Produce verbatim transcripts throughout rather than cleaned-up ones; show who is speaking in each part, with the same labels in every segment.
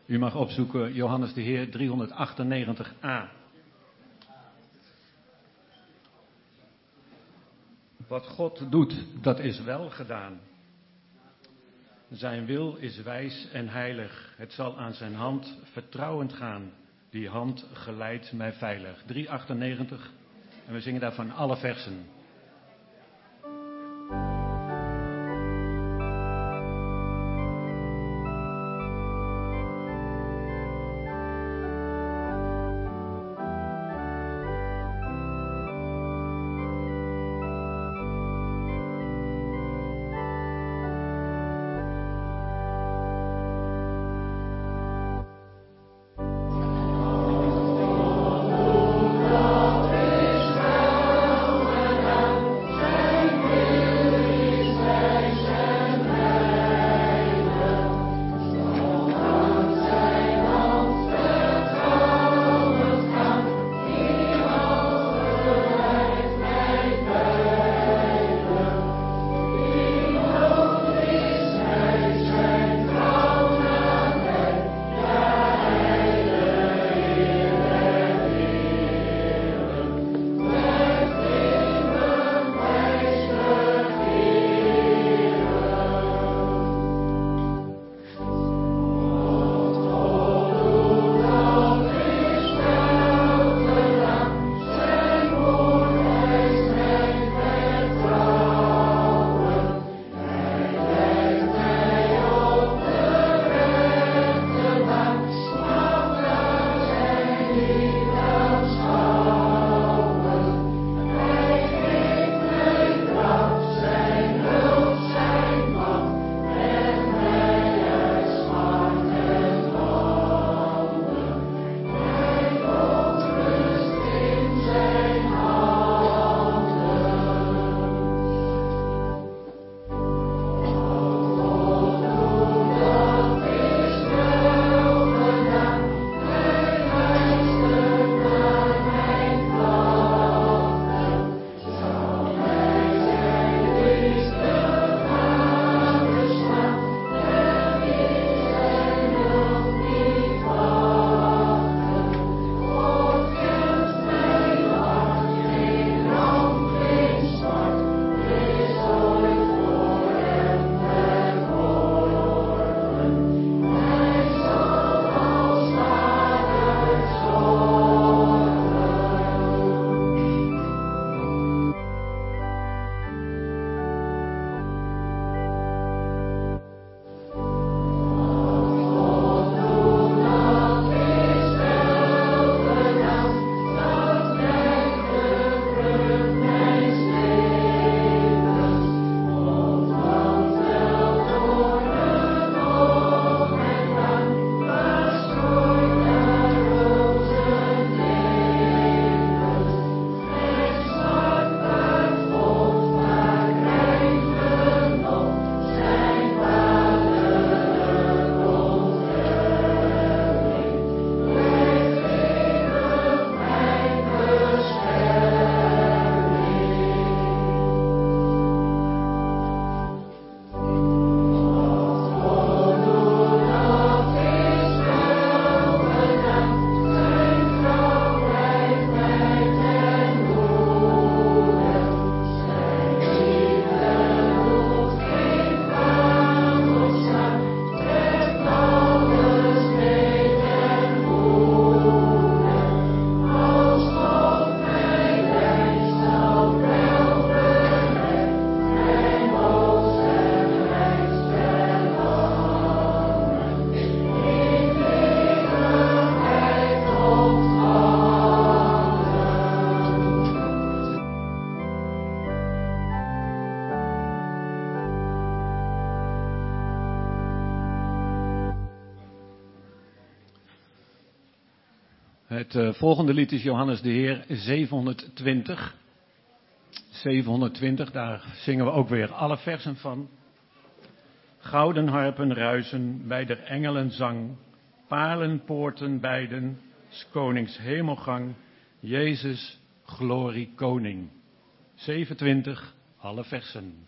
Speaker 1: U mag opzoeken Johannes de Heer driehonderdachtennegentig a. Wat God doet, dat is wel gedaan. Zijn wil is wijs en heilig. Het zal aan zijn hand vertrouwend gaan. Die hand geleidt mij veilig. driehonderdachtennegentig. En we zingen daarvan alle versen. Het uh, volgende lied is Johannes de Heer zevenhonderdtwintig. zevenhonderdtwintig, daar zingen we ook weer alle versen van. Gouden harpen ruisen bij der engelen zang, paarlenpoorten beiden, 's konings hemelgang, Jezus, glorie koning. zevenentwintig, alle versen.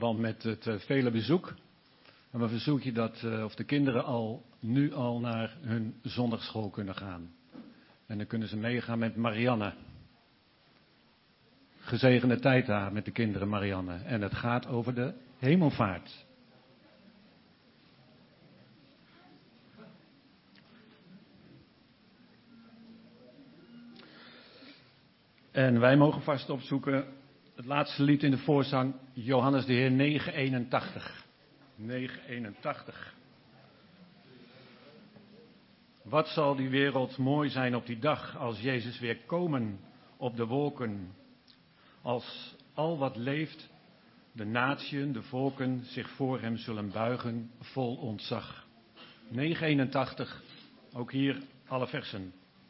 Speaker 1: verband met het uh, vele bezoek. En we verzoeken je dat uh, of de kinderen al nu al naar hun zondagschool kunnen gaan. En dan kunnen ze meegaan met Marianne. Gezegende tijd daar met de kinderen, Marianne. En het gaat over de hemelvaart. En wij mogen vast opzoeken het laatste lied in de voorzang, Johannes de Heer negen eenentachtig. negen eenentachtig. Wat zal die wereld mooi zijn op die dag als Jezus weer komen op de wolken. Als al wat leeft, de natieën, de volken zich voor hem zullen buigen vol ontzag. negen eenentachtig, ook hier alle versen.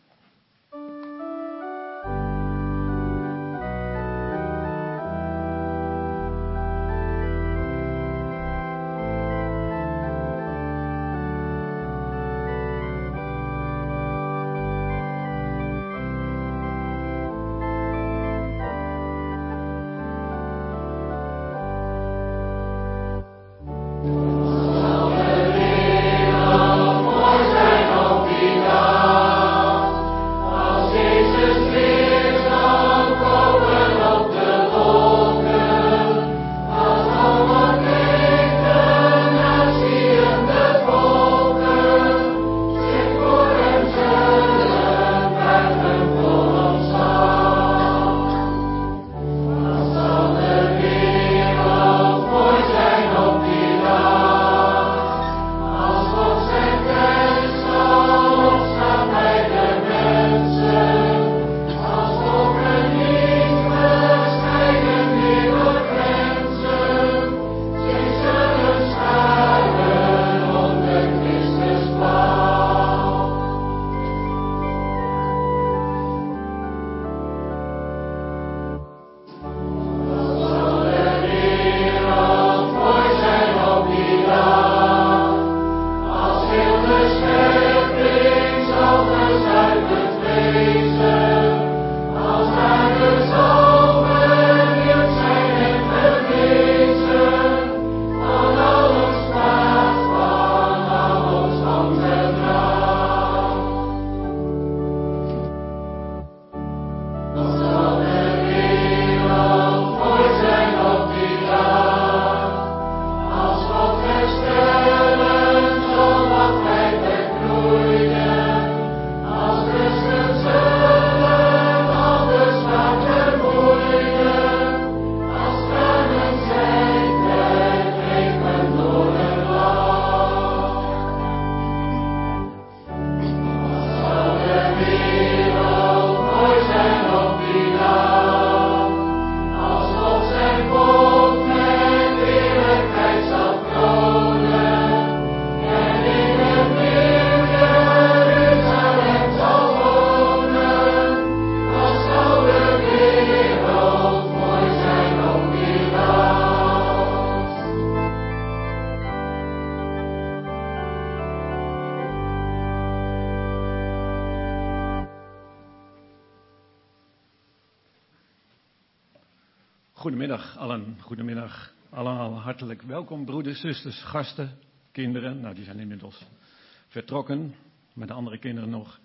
Speaker 1: Goedemiddag allen, goedemiddag allemaal, hartelijk welkom broeders, zusters, gasten, kinderen. Nou, die zijn inmiddels vertrokken, met de andere kinderen nog.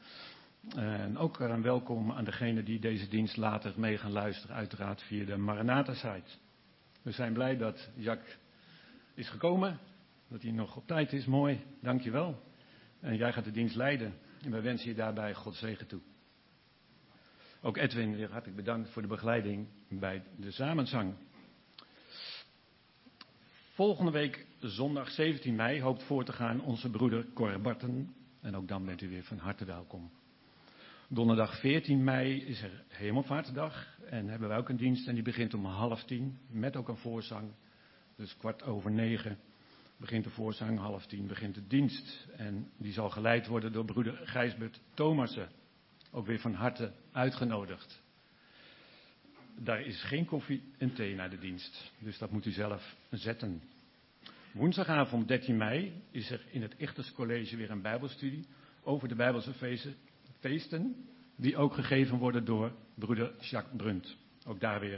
Speaker 1: En ook een welkom aan degenen die deze dienst later mee gaan luisteren, uiteraard via de Maranatha-site. We zijn blij dat Jack is gekomen, dat hij nog op tijd is, mooi, dankjewel. En jij gaat de dienst leiden en wij wensen je daarbij God zegen toe. Ook Edwin, weer hartelijk bedankt voor de begeleiding bij de samenzang. Volgende week, zondag zeventien mei, hoopt voor te gaan onze broeder Cor Barten. En ook dan bent u weer van harte welkom. Donderdag veertien mei is er Hemelvaartsdag. En hebben wij ook een dienst en die begint om half tien. Met ook een voorzang. Dus kwart over negen begint de voorzang, half tien begint de dienst. En die zal geleid worden door broeder Gijsbert Thomassen. Ook weer van harte uitgenodigd. Daar is geen koffie en thee na de dienst. Dus dat moet u zelf zetten. Woensdagavond dertien mei is er in het Ichters College weer een bijbelstudie over de Bijbelse feesten. Die ook gegeven worden door broeder Jacques Brunt. Ook daar weer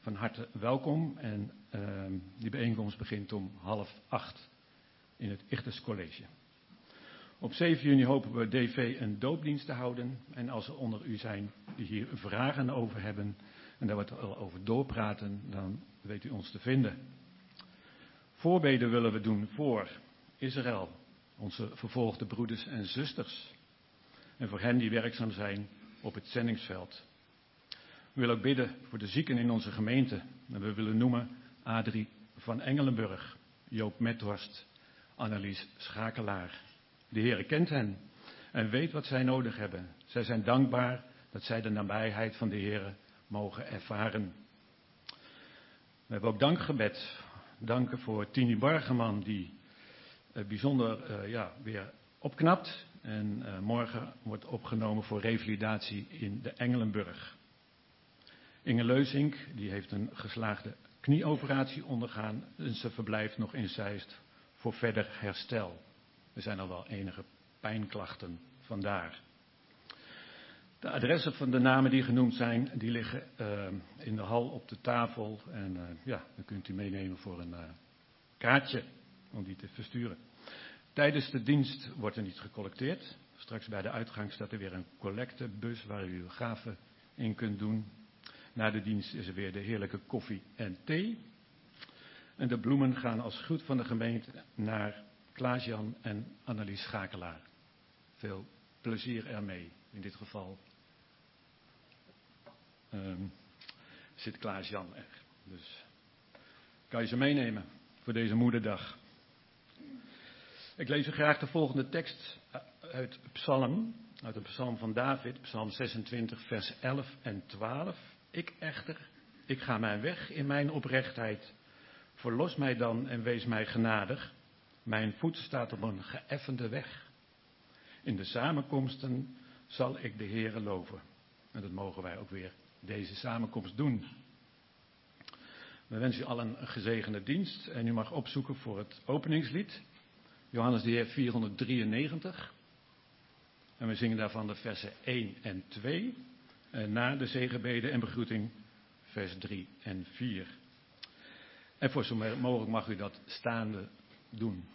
Speaker 1: van harte welkom en uh, die bijeenkomst begint om half acht in het Ichthus College. Op zeven juni hopen we D V een doopdienst te houden en als er onder u zijn die hier vragen over hebben en daar we het al over doorpraten, dan weet u ons te vinden. Voorbeden willen we doen voor Israël, onze vervolgde broeders en zusters en voor hen die werkzaam zijn op het zendingsveld. We willen ook bidden voor de zieken in onze gemeente. En we willen noemen Adrie van Engelenburg, Joop Methorst, Annelies Schakelaar. De Heere kent hen en weet wat zij nodig hebben. Zij zijn dankbaar dat zij de nabijheid van de Heere mogen ervaren. We hebben ook dankgebed. Danken voor Tini Bargeman die uh, bijzonder uh, ja, weer opknapt. En uh, morgen wordt opgenomen voor revalidatie in de Engelenburg. Inge Leusink, die heeft een geslaagde knieoperatie ondergaan en ze verblijft nog in Zeist voor verder herstel. Er zijn al wel enige pijnklachten vandaar. De adressen van de namen die genoemd zijn, die liggen uh, in de hal op de tafel. En uh, ja, dan kunt u meenemen voor een uh, kaartje om die te versturen. Tijdens de dienst wordt er niet gecollecteerd. Straks bij de uitgang staat er weer een collectebus waar u uw gaven in kunt doen. Na de dienst is er weer de heerlijke koffie en thee. En de bloemen gaan als groet van de gemeente naar Klaas-Jan en Annelies Schakelaar. Veel plezier ermee. In dit geval um, zit Klaas-Jan er. Dus kan je ze meenemen voor deze moederdag. Ik lees u graag de volgende tekst uit Psalm, uit de Psalm van David, Psalm zesentwintig, vers elf en twaalf. Ik echter, ik ga mijn weg in mijn oprechtheid. Verlos mij dan en wees mij genadig. Mijn voet staat op een geëffende weg. In de samenkomsten zal ik de Heere loven. En dat mogen wij ook weer deze samenkomst doen. We wensen u allen een gezegende dienst. En u mag opzoeken voor het openingslied. Johannes de Heer vierhonderddrieënnegentig. En we zingen daarvan de versen één en twee. En na de zegenbede en begroeting vers drie en vier. En voor zo mogelijk mag u dat staande doen.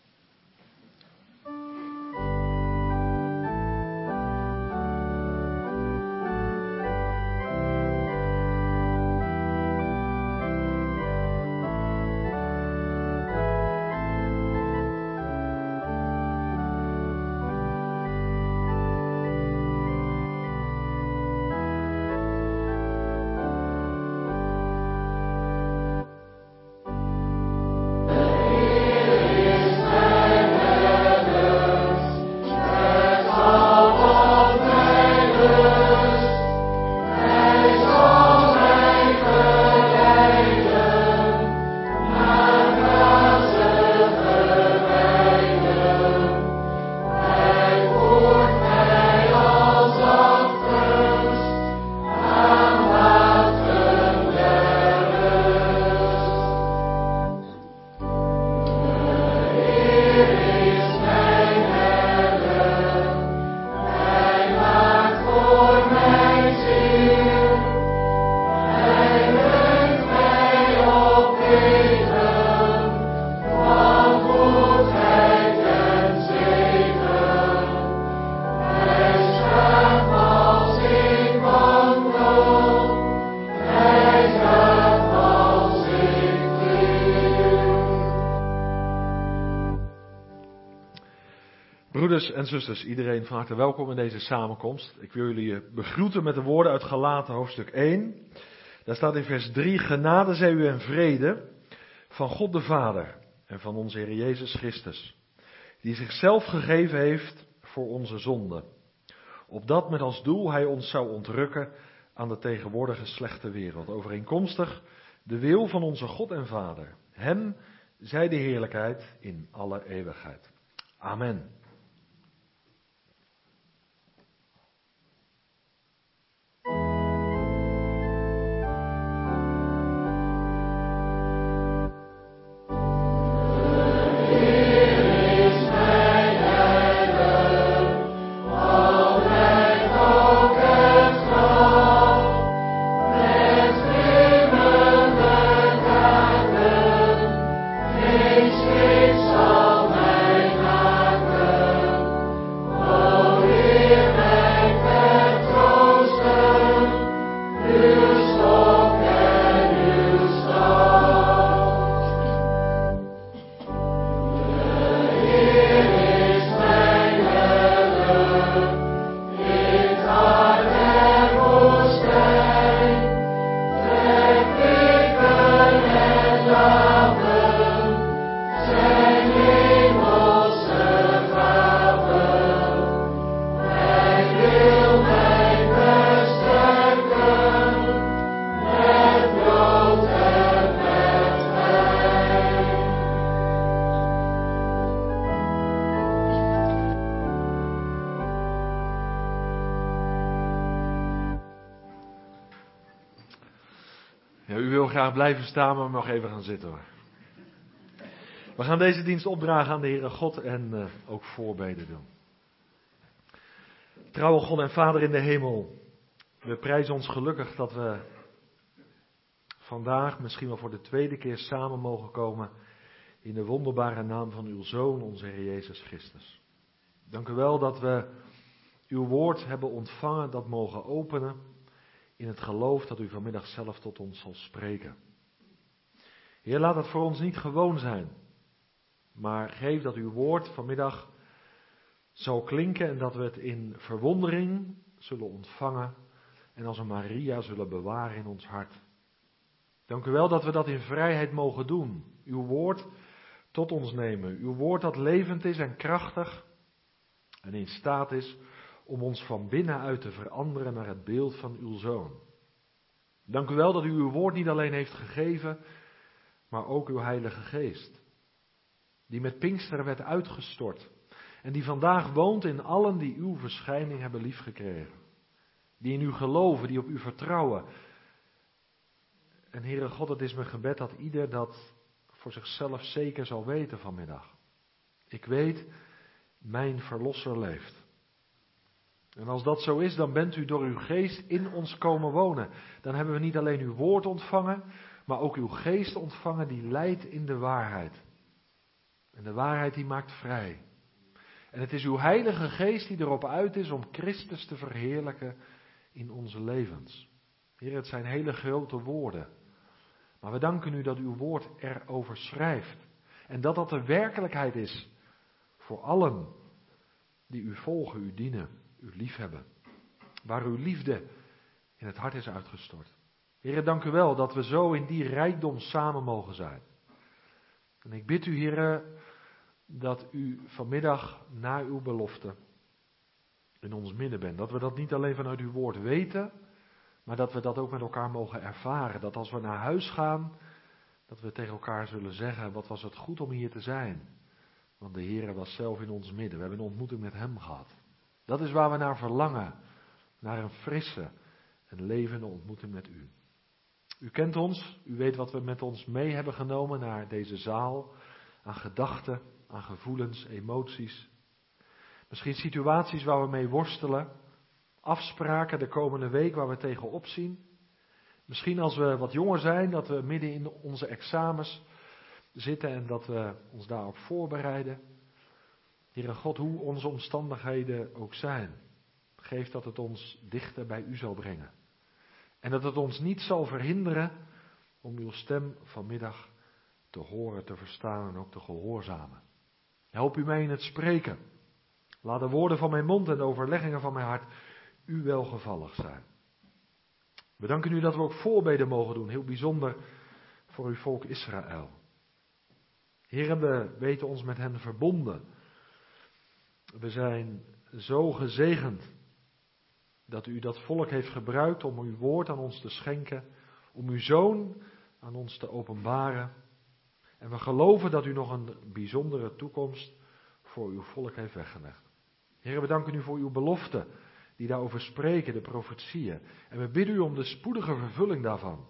Speaker 2: Broeders en zusters, iedereen van harte welkom in deze samenkomst. Ik wil jullie begroeten met de woorden uit Galaten hoofdstuk één. Daar staat in vers drie, genade zij u en vrede van God de Vader en van onze Heer Jezus Christus, die zichzelf gegeven heeft voor onze zonden, opdat met als doel hij ons zou ontrukken aan de tegenwoordige slechte wereld, overeenkomstig de wil van onze God en Vader. Hem zij de heerlijkheid in alle eeuwigheid. Amen.
Speaker 3: Amen.
Speaker 2: u wil graag blijven staan, maar mag even gaan zitten hoor. We gaan deze dienst opdragen aan de Heere God en uh, ook voorbeden doen. Trouwe God en Vader in de hemel, we prijzen ons gelukkig dat we vandaag misschien wel voor de tweede keer samen mogen komen in de wonderbare naam van uw Zoon, onze Heer Jezus Christus. Dank u wel dat we uw woord hebben ontvangen, dat mogen openen in het geloof dat u vanmiddag zelf tot ons zal spreken. Heer, laat het voor ons niet gewoon zijn, maar geef dat uw woord vanmiddag zal klinken en dat we het in verwondering zullen ontvangen en als een Maria zullen bewaren in ons hart. Dank u wel dat we dat in vrijheid mogen doen. Uw woord tot ons nemen. Uw woord dat levend is en krachtig en in staat is om ons van binnenuit te veranderen naar het beeld van uw Zoon. Dank u wel dat u uw woord niet alleen heeft gegeven, maar ook uw Heilige Geest. Die met Pinksteren werd uitgestort en die vandaag woont in allen die uw verschijning hebben liefgekregen. Die in u geloven, die op u vertrouwen. En Heere God, het is mijn gebed dat ieder dat voor zichzelf zeker zal weten vanmiddag. Ik weet, mijn Verlosser leeft. En als dat zo is, dan bent u door uw geest in ons komen wonen. Dan hebben we niet alleen uw woord ontvangen, maar ook uw geest ontvangen die leidt in de waarheid. En de waarheid die maakt vrij. En het is uw Heilige Geest die erop uit is om Christus te verheerlijken in onze levens. Heer, het zijn hele grote woorden. Maar we danken u dat uw woord erover schrijft. En dat dat de werkelijkheid is voor allen die u volgen, u dienen, u liefhebben. Waar uw liefde in het hart is uitgestort. Heer, dank u wel dat we zo in die rijkdom samen mogen zijn. En ik bid u, Heer, dat u vanmiddag na uw belofte in ons midden bent. Dat we dat niet alleen vanuit uw woord weten, maar dat we dat ook met elkaar mogen ervaren. Dat als we naar huis gaan, dat we tegen elkaar zullen zeggen, wat was het goed om hier te zijn. Want de Heer was zelf in ons midden. We hebben een ontmoeting met hem gehad. Dat is waar we naar verlangen. Naar een frisse en levende ontmoeting met u. U kent ons. U weet wat we met ons mee hebben genomen naar deze zaal. Aan gedachten, aan gevoelens, emoties. Misschien situaties waar we mee worstelen. Afspraken de komende week waar we tegenop zien. Misschien als we wat jonger zijn, dat we midden in onze examens zitten en dat we ons daarop voorbereiden. Heere God, hoe onze omstandigheden ook zijn, geef dat het ons dichter bij u zal brengen. En dat het ons niet zal verhinderen om uw stem vanmiddag te horen, te verstaan en ook te gehoorzamen. Help u mij in het spreken. Laat de woorden van mijn mond en de overleggingen van mijn hart u welgevallig zijn. We danken u dat we ook voorbeden mogen doen, heel bijzonder voor uw volk Israël. Heer, we weten ons met hen verbonden. We zijn zo gezegend dat u dat volk heeft gebruikt om uw woord aan ons te schenken, om uw Zoon aan ons te openbaren. En we geloven dat u nog een bijzondere toekomst voor uw volk heeft weggelegd. Heer, we danken u voor uw beloften die daarover spreken, de profetieën. En we bidden u om de spoedige vervulling daarvan.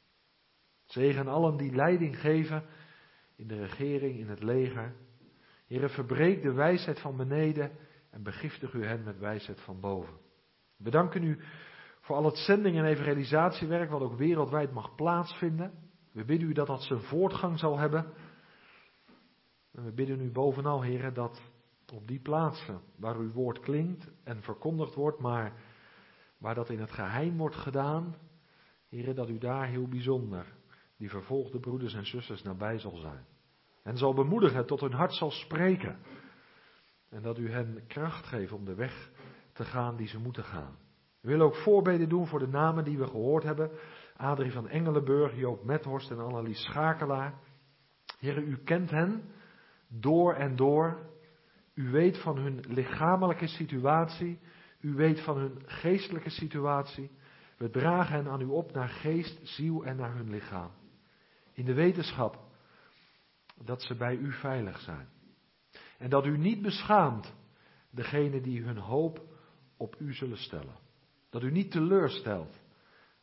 Speaker 2: Zegen allen die leiding geven in de regering, in het leger. Heer, verbreek de wijsheid van beneden en begiftig u hen met wijsheid van boven. We danken u voor al het zending- en evangelisatiewerk wat ook wereldwijd mag plaatsvinden. We bidden u dat dat zijn voortgang zal hebben. En we bidden u bovenal, Heer, dat op die plaatsen waar uw woord klinkt en verkondigd wordt, maar waar dat in het geheim wordt gedaan, Heer, dat u daar heel bijzonder die vervolgde broeders en zusters nabij zal zijn. En zal bemoedigen, tot hun hart zal spreken. En dat u hen kracht geeft om de weg te gaan die ze moeten gaan. We willen ook voorbeden doen voor de namen die we gehoord hebben. Adrie van Engelenburg, Joop Methorst en Annelies Schakelaar. Heer, u kent hen door en door. U weet van hun lichamelijke situatie. U weet van hun geestelijke situatie. We dragen hen aan u op naar geest, ziel en naar hun lichaam. In de wetenschap dat ze bij u veilig zijn. En dat u niet beschaamt degene die hun hoop op u zullen stellen. Dat u niet teleurstelt,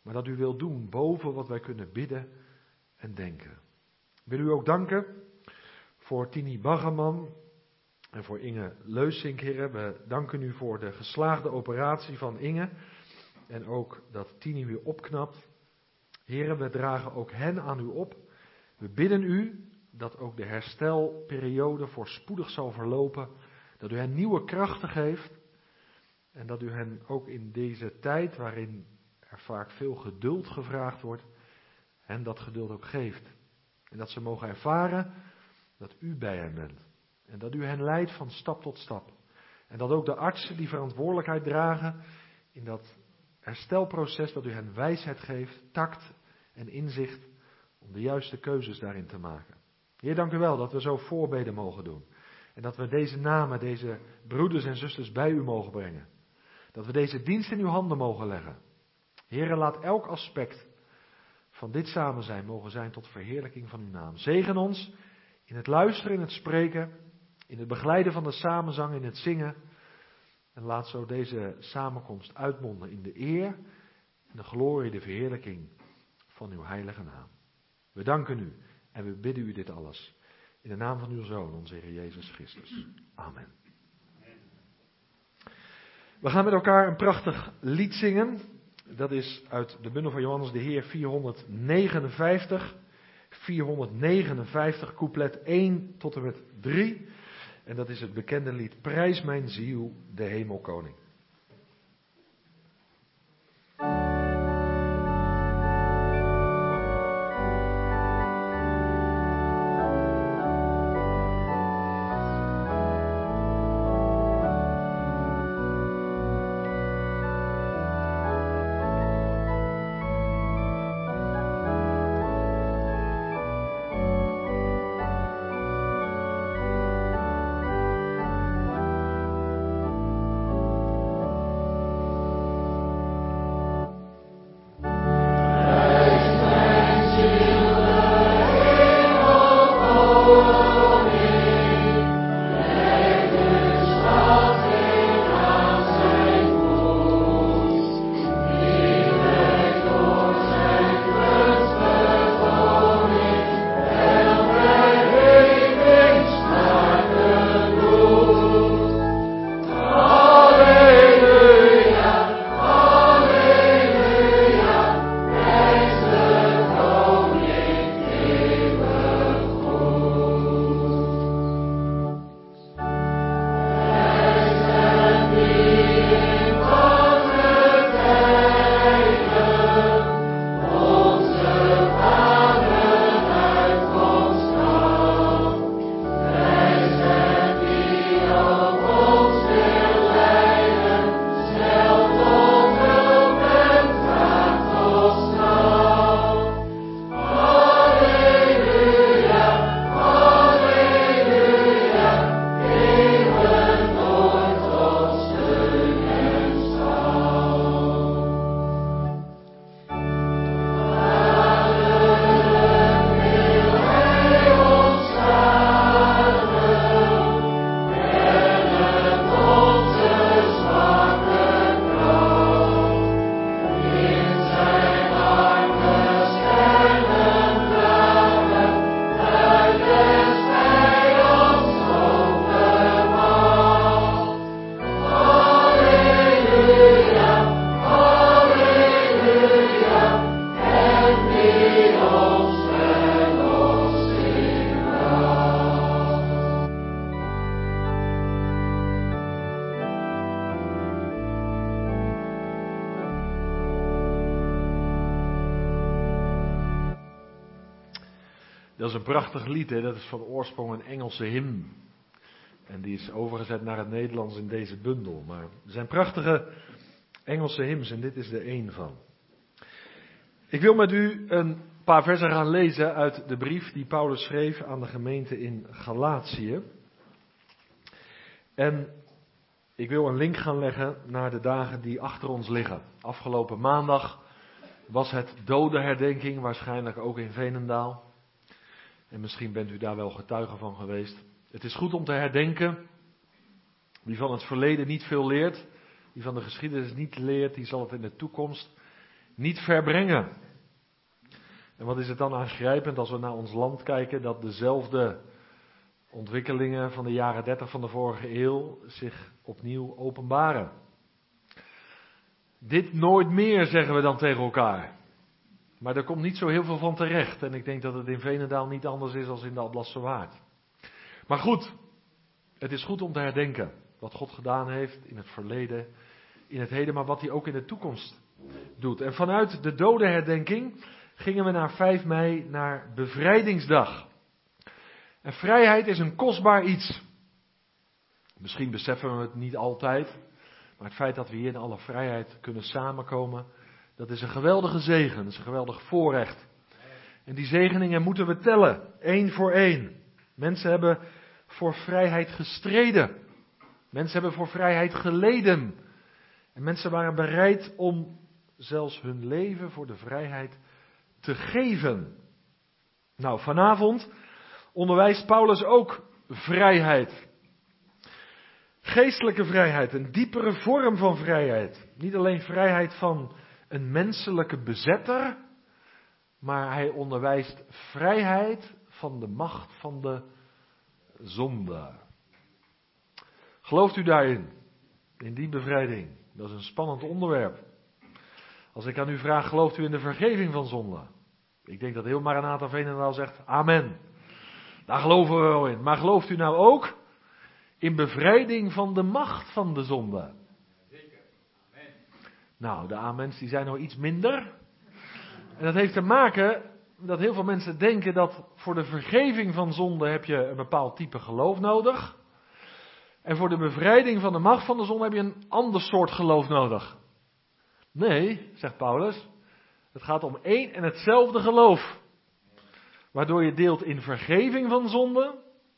Speaker 2: maar dat u wilt doen boven wat wij kunnen bidden en denken. Ik wil u ook danken voor Tini Baggerman en voor Inge Leusink, heren. We danken u voor de geslaagde operatie van Inge en ook dat Tini weer opknapt. Heren, we dragen ook hen aan u op. We bidden u dat ook de herstelperiode voorspoedig zal verlopen, dat u hen nieuwe krachten geeft en dat u hen ook in deze tijd waarin er vaak veel geduld gevraagd wordt, hen dat geduld ook geeft. En dat ze mogen ervaren dat u bij hen bent en dat u hen leidt van stap tot stap. En dat ook de artsen die verantwoordelijkheid dragen in dat herstelproces, dat u hen wijsheid geeft, tact en inzicht om de juiste keuzes daarin te maken. Heer, dank u wel dat we zo voorbeden mogen doen. En dat we deze namen, deze broeders en zusters bij u mogen brengen. Dat we deze dienst in uw handen mogen leggen. Heer, laat elk aspect van dit samen zijn mogen zijn tot verheerlijking van uw naam. Zegen ons in het luisteren, in het spreken, in het begeleiden van de samenzang, in het zingen. En laat zo deze samenkomst uitmonden in de eer en de glorie, de verheerlijking van uw heilige naam. We danken u en we bidden u dit alles. In de naam van uw Zoon, onze Heer Jezus Christus. Amen. We gaan met elkaar een prachtig lied zingen. Dat is uit de bundel van Johannes de Heer vierhonderdnegenenvijftig. vierhonderdnegenenvijftig, couplet één tot en met drie. En dat is het bekende lied Prijs mijn ziel, de Hemelkoning. Dat is een prachtig lied, hè? Dat is van oorsprong een Engelse hymn. En die is overgezet naar het Nederlands in deze bundel. Maar er zijn prachtige Engelse hymns en dit is er één van. Ik wil met u een paar versen gaan lezen uit de brief die Paulus schreef aan de gemeente in Galatië. En ik wil een link gaan leggen naar de dagen die achter ons liggen. Afgelopen maandag was het dodenherdenking, waarschijnlijk ook in Veenendaal. En misschien bent u daar wel getuige van geweest. Het is goed om te herdenken. Wie van het verleden niet veel leert, die van de geschiedenis niet leert, die zal het in de toekomst niet verbrengen. En wat is het dan aangrijpend als we naar ons land kijken, dat dezelfde ontwikkelingen van de jaren dertig van de vorige eeuw zich opnieuw openbaren. Dit nooit meer, zeggen we dan tegen elkaar. Maar er komt niet zo heel veel van terecht. En ik denk dat het in Veenendaal niet anders is dan in de Alblassche Waard. Maar goed, het is goed om te herdenken wat God gedaan heeft in het verleden, in het heden, maar wat hij ook in de toekomst doet. En vanuit de dodenherdenking gingen we naar vijf mei, naar Bevrijdingsdag. En vrijheid is een kostbaar iets. Misschien beseffen we het niet altijd, maar het feit dat we hier in alle vrijheid kunnen samenkomen, dat is een geweldige zegen, dat is een geweldig voorrecht. En die zegeningen moeten we tellen, één voor één. Mensen hebben voor vrijheid gestreden. Mensen hebben voor vrijheid geleden. En mensen waren bereid om zelfs hun leven voor de vrijheid te geven. Nou, vanavond onderwijst Paulus ook vrijheid. Geestelijke vrijheid, een diepere vorm van vrijheid. Niet alleen vrijheid van een menselijke bezetter, maar hij onderwijst vrijheid van de macht van de zonde. Gelooft u daarin? In die bevrijding? Dat is een spannend onderwerp. Als ik aan u vraag, gelooft u in de vergeving van zonde? Ik denk dat heel Maranatha Veenendaal zegt, amen. Daar geloven we wel in. Maar gelooft u nou ook in bevrijding van de macht van de zonde?
Speaker 3: Zeker. Amen.
Speaker 2: Nou, de amens die zijn nou iets minder. En dat heeft te maken dat heel veel mensen denken dat voor de vergeving van zonde heb je een bepaald type geloof nodig. En voor de bevrijding van de macht van de zonde heb je een ander soort geloof nodig. Nee, zegt Paulus, het gaat om één en hetzelfde geloof. Waardoor je deelt in vergeving van zonde,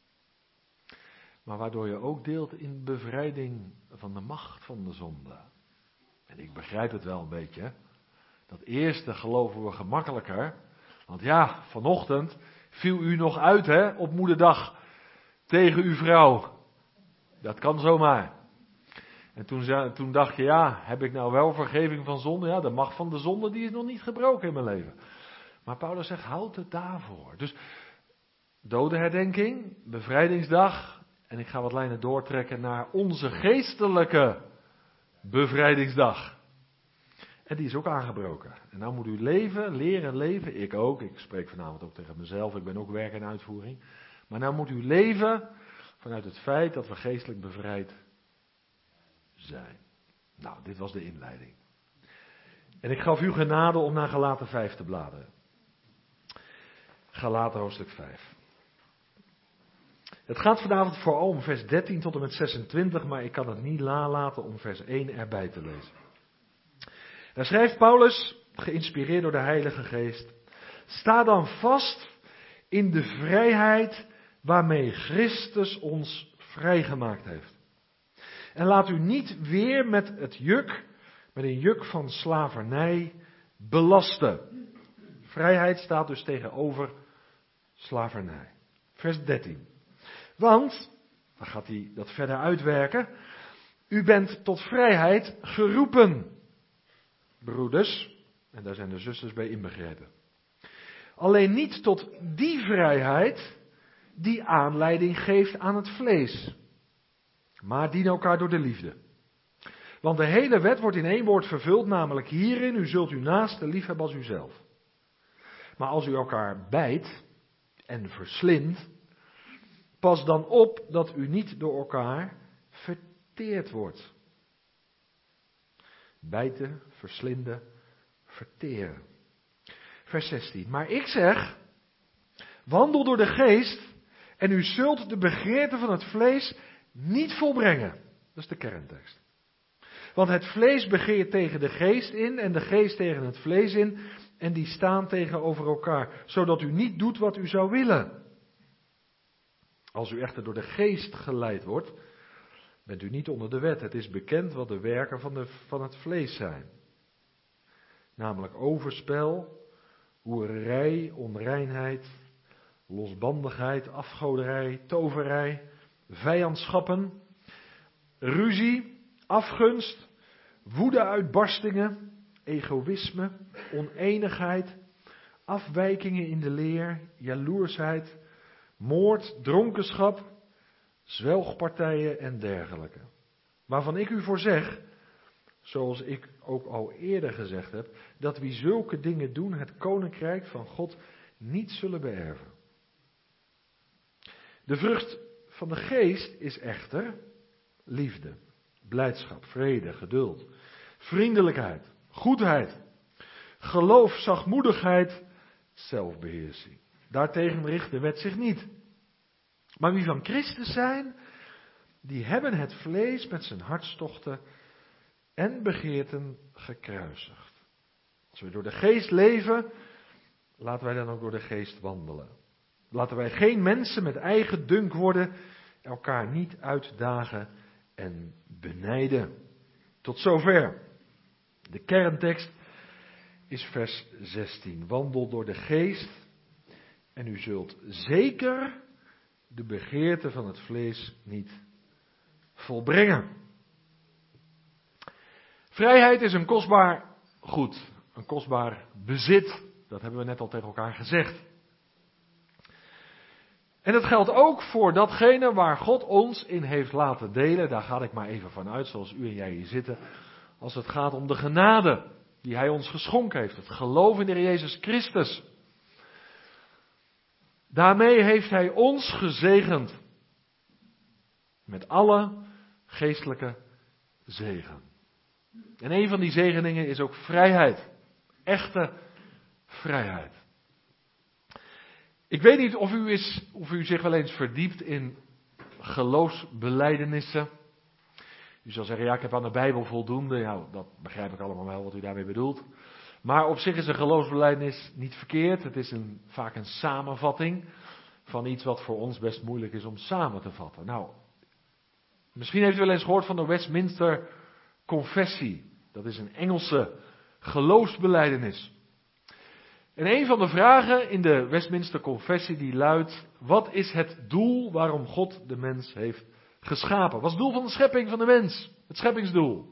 Speaker 2: maar waardoor je ook deelt in bevrijding van de macht van de zonde. En ik begrijp het wel een beetje. Dat eerste geloven we gemakkelijker. Want ja, vanochtend viel u nog uit hè, op moederdag tegen uw vrouw. Dat kan zomaar. En toen, toen dacht je, ja, heb ik nou wel vergeving van zonde? Ja, de macht van de zonde die is nog niet gebroken in mijn leven. Maar Paulus zegt, houd het daarvoor. Dus dodenherdenking, bevrijdingsdag. En ik ga wat lijnen doortrekken naar onze geestelijke bevrijdingsdag. En die is ook aangebroken. En nou moet u leven, leren leven. Ik ook. Ik spreek vanavond ook tegen mezelf. Ik ben ook werk en uitvoering. Maar nou moet u leven vanuit het feit dat we geestelijk bevrijd zijn. Nou, dit was de inleiding. En ik gaf u genade om naar Galaten vijf te bladeren. Galaten hoofdstuk vijf. Het gaat vanavond vooral om vers dertien tot en met zesentwintig, maar ik kan het niet nalaten om vers één erbij te lezen. Daar schrijft Paulus, geïnspireerd door de Heilige Geest: sta dan vast in de vrijheid waarmee Christus ons vrijgemaakt heeft. En laat u niet weer met het juk, met een juk van slavernij belasten. Vrijheid staat dus tegenover slavernij. Vers dertien. Want, dan gaat hij dat verder uitwerken, u bent tot vrijheid geroepen, broeders, en daar zijn de zusters bij inbegrepen. Alleen niet tot die vrijheid die aanleiding geeft aan het vlees, maar dien elkaar door de liefde. Want de hele wet wordt in één woord vervuld, namelijk hierin, u zult uw naaste liefhebben als uzelf. Maar als u elkaar bijt en verslindt, pas dan op dat u niet door elkaar verteerd wordt. Bijten, verslinden, verteren. Vers zestien. Maar ik zeg, wandel door de geest en u zult de begeerte van het vlees niet volbrengen. Dat is de kerntekst. Want het vlees begeert tegen de geest in en de geest tegen het vlees in en die staan tegenover elkaar, zodat u niet doet wat u zou willen. Als u echter door de geest geleid wordt, bent u niet onder de wet. Het is bekend wat de werken van, de, van het vlees zijn. Namelijk overspel, hoererij, onreinheid, losbandigheid, afgoderij, toverij, vijandschappen, ruzie, afgunst, woedeuitbarstingen, egoïsme, oneenigheid, afwijkingen in de leer, jaloersheid, moord, dronkenschap, zwelgpartijen en dergelijke. Waarvan ik u voor zeg, zoals ik ook al eerder gezegd heb, dat wie zulke dingen doen het koninkrijk van God niet zullen beërven. De vrucht van de geest is echter liefde, blijdschap, vrede, geduld, vriendelijkheid, goedheid, geloof, zachtmoedigheid, zelfbeheersing. Daartegen richt de wet zich niet. Maar wie van Christus zijn, die hebben het vlees met zijn hartstochten en begeerten gekruisigd. Als we door de geest leven, laten wij dan ook door de geest wandelen. Laten wij geen mensen met eigen dunk worden, elkaar niet uitdagen en benijden. Tot zover. De kerntekst is vers zestien. Wandel door de geest en u zult zeker de begeerte van het vlees niet volbrengen. Vrijheid is een kostbaar goed, een kostbaar bezit. Dat hebben we net al tegen elkaar gezegd. En dat geldt ook voor datgene waar God ons in heeft laten delen. Daar ga ik maar even van uit, zoals u en jij hier zitten. Als het gaat om de genade die Hij ons geschonken heeft. Het geloof in de Heer Jezus Christus. Daarmee heeft Hij ons gezegend. Met alle geestelijke zegen. En een van die zegeningen is ook vrijheid. Echte vrijheid. Ik weet niet of u, is, of u zich wel eens verdiept in geloofsbelijdenissen. U zal zeggen, ja, ik heb aan de Bijbel voldoende. Ja, dat begrijp ik allemaal wel wat u daarmee bedoelt. Maar op zich is een geloofsbelijdenis niet verkeerd. Het is een, vaak een samenvatting van iets wat voor ons best moeilijk is om samen te vatten. Nou, misschien heeft u wel eens gehoord van de Westminster Confessie. Dat is een Engelse geloofsbelijdenis. En een van de vragen in de Westminster Confessie die luidt: wat is het doel waarom God de mens heeft geschapen? Wat is het doel van de schepping van de mens? Het scheppingsdoel.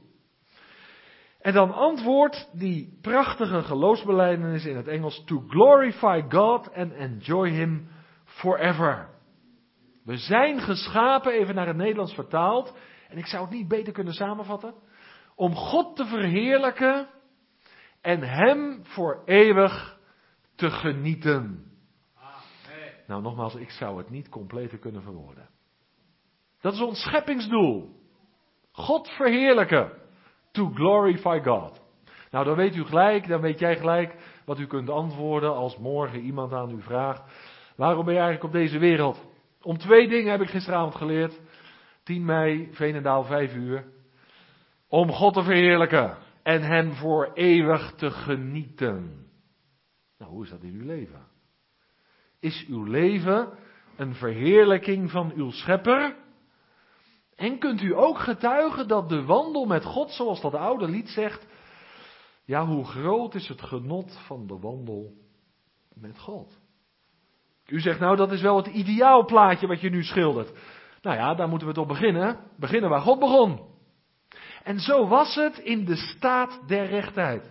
Speaker 2: En dan antwoordt die prachtige geloofsbelijdenis in het Engels: to glorify God and enjoy Him forever. We zijn geschapen, even naar het Nederlands vertaald, en ik zou het niet beter kunnen samenvatten, om God te verheerlijken en Hem voor eeuwig te genieten.
Speaker 3: Amen.
Speaker 2: Nou, nogmaals, ik zou het niet completer kunnen verwoorden. Dat is ons scheppingsdoel. God verheerlijken. To glorify God. Nou, dan weet u gelijk, dan weet jij gelijk wat u kunt antwoorden als morgen iemand aan u vraagt: waarom ben je eigenlijk op deze wereld? Om twee dingen heb ik gisteravond geleerd. tien mei, Veenendaal, vijf uur. Om God te verheerlijken en Hem voor eeuwig te genieten. Nou, hoe is dat in uw leven? Is uw leven een verheerlijking van uw Schepper? En kunt u ook getuigen dat de wandel met God, zoals dat oude lied zegt, ja, hoe groot is het genot van de wandel met God? U zegt, nou, dat is wel het ideaalplaatje wat je nu schildert. Nou ja, daar moeten we toch beginnen. Beginnen waar God begon. En zo was het in de staat der rechtheid.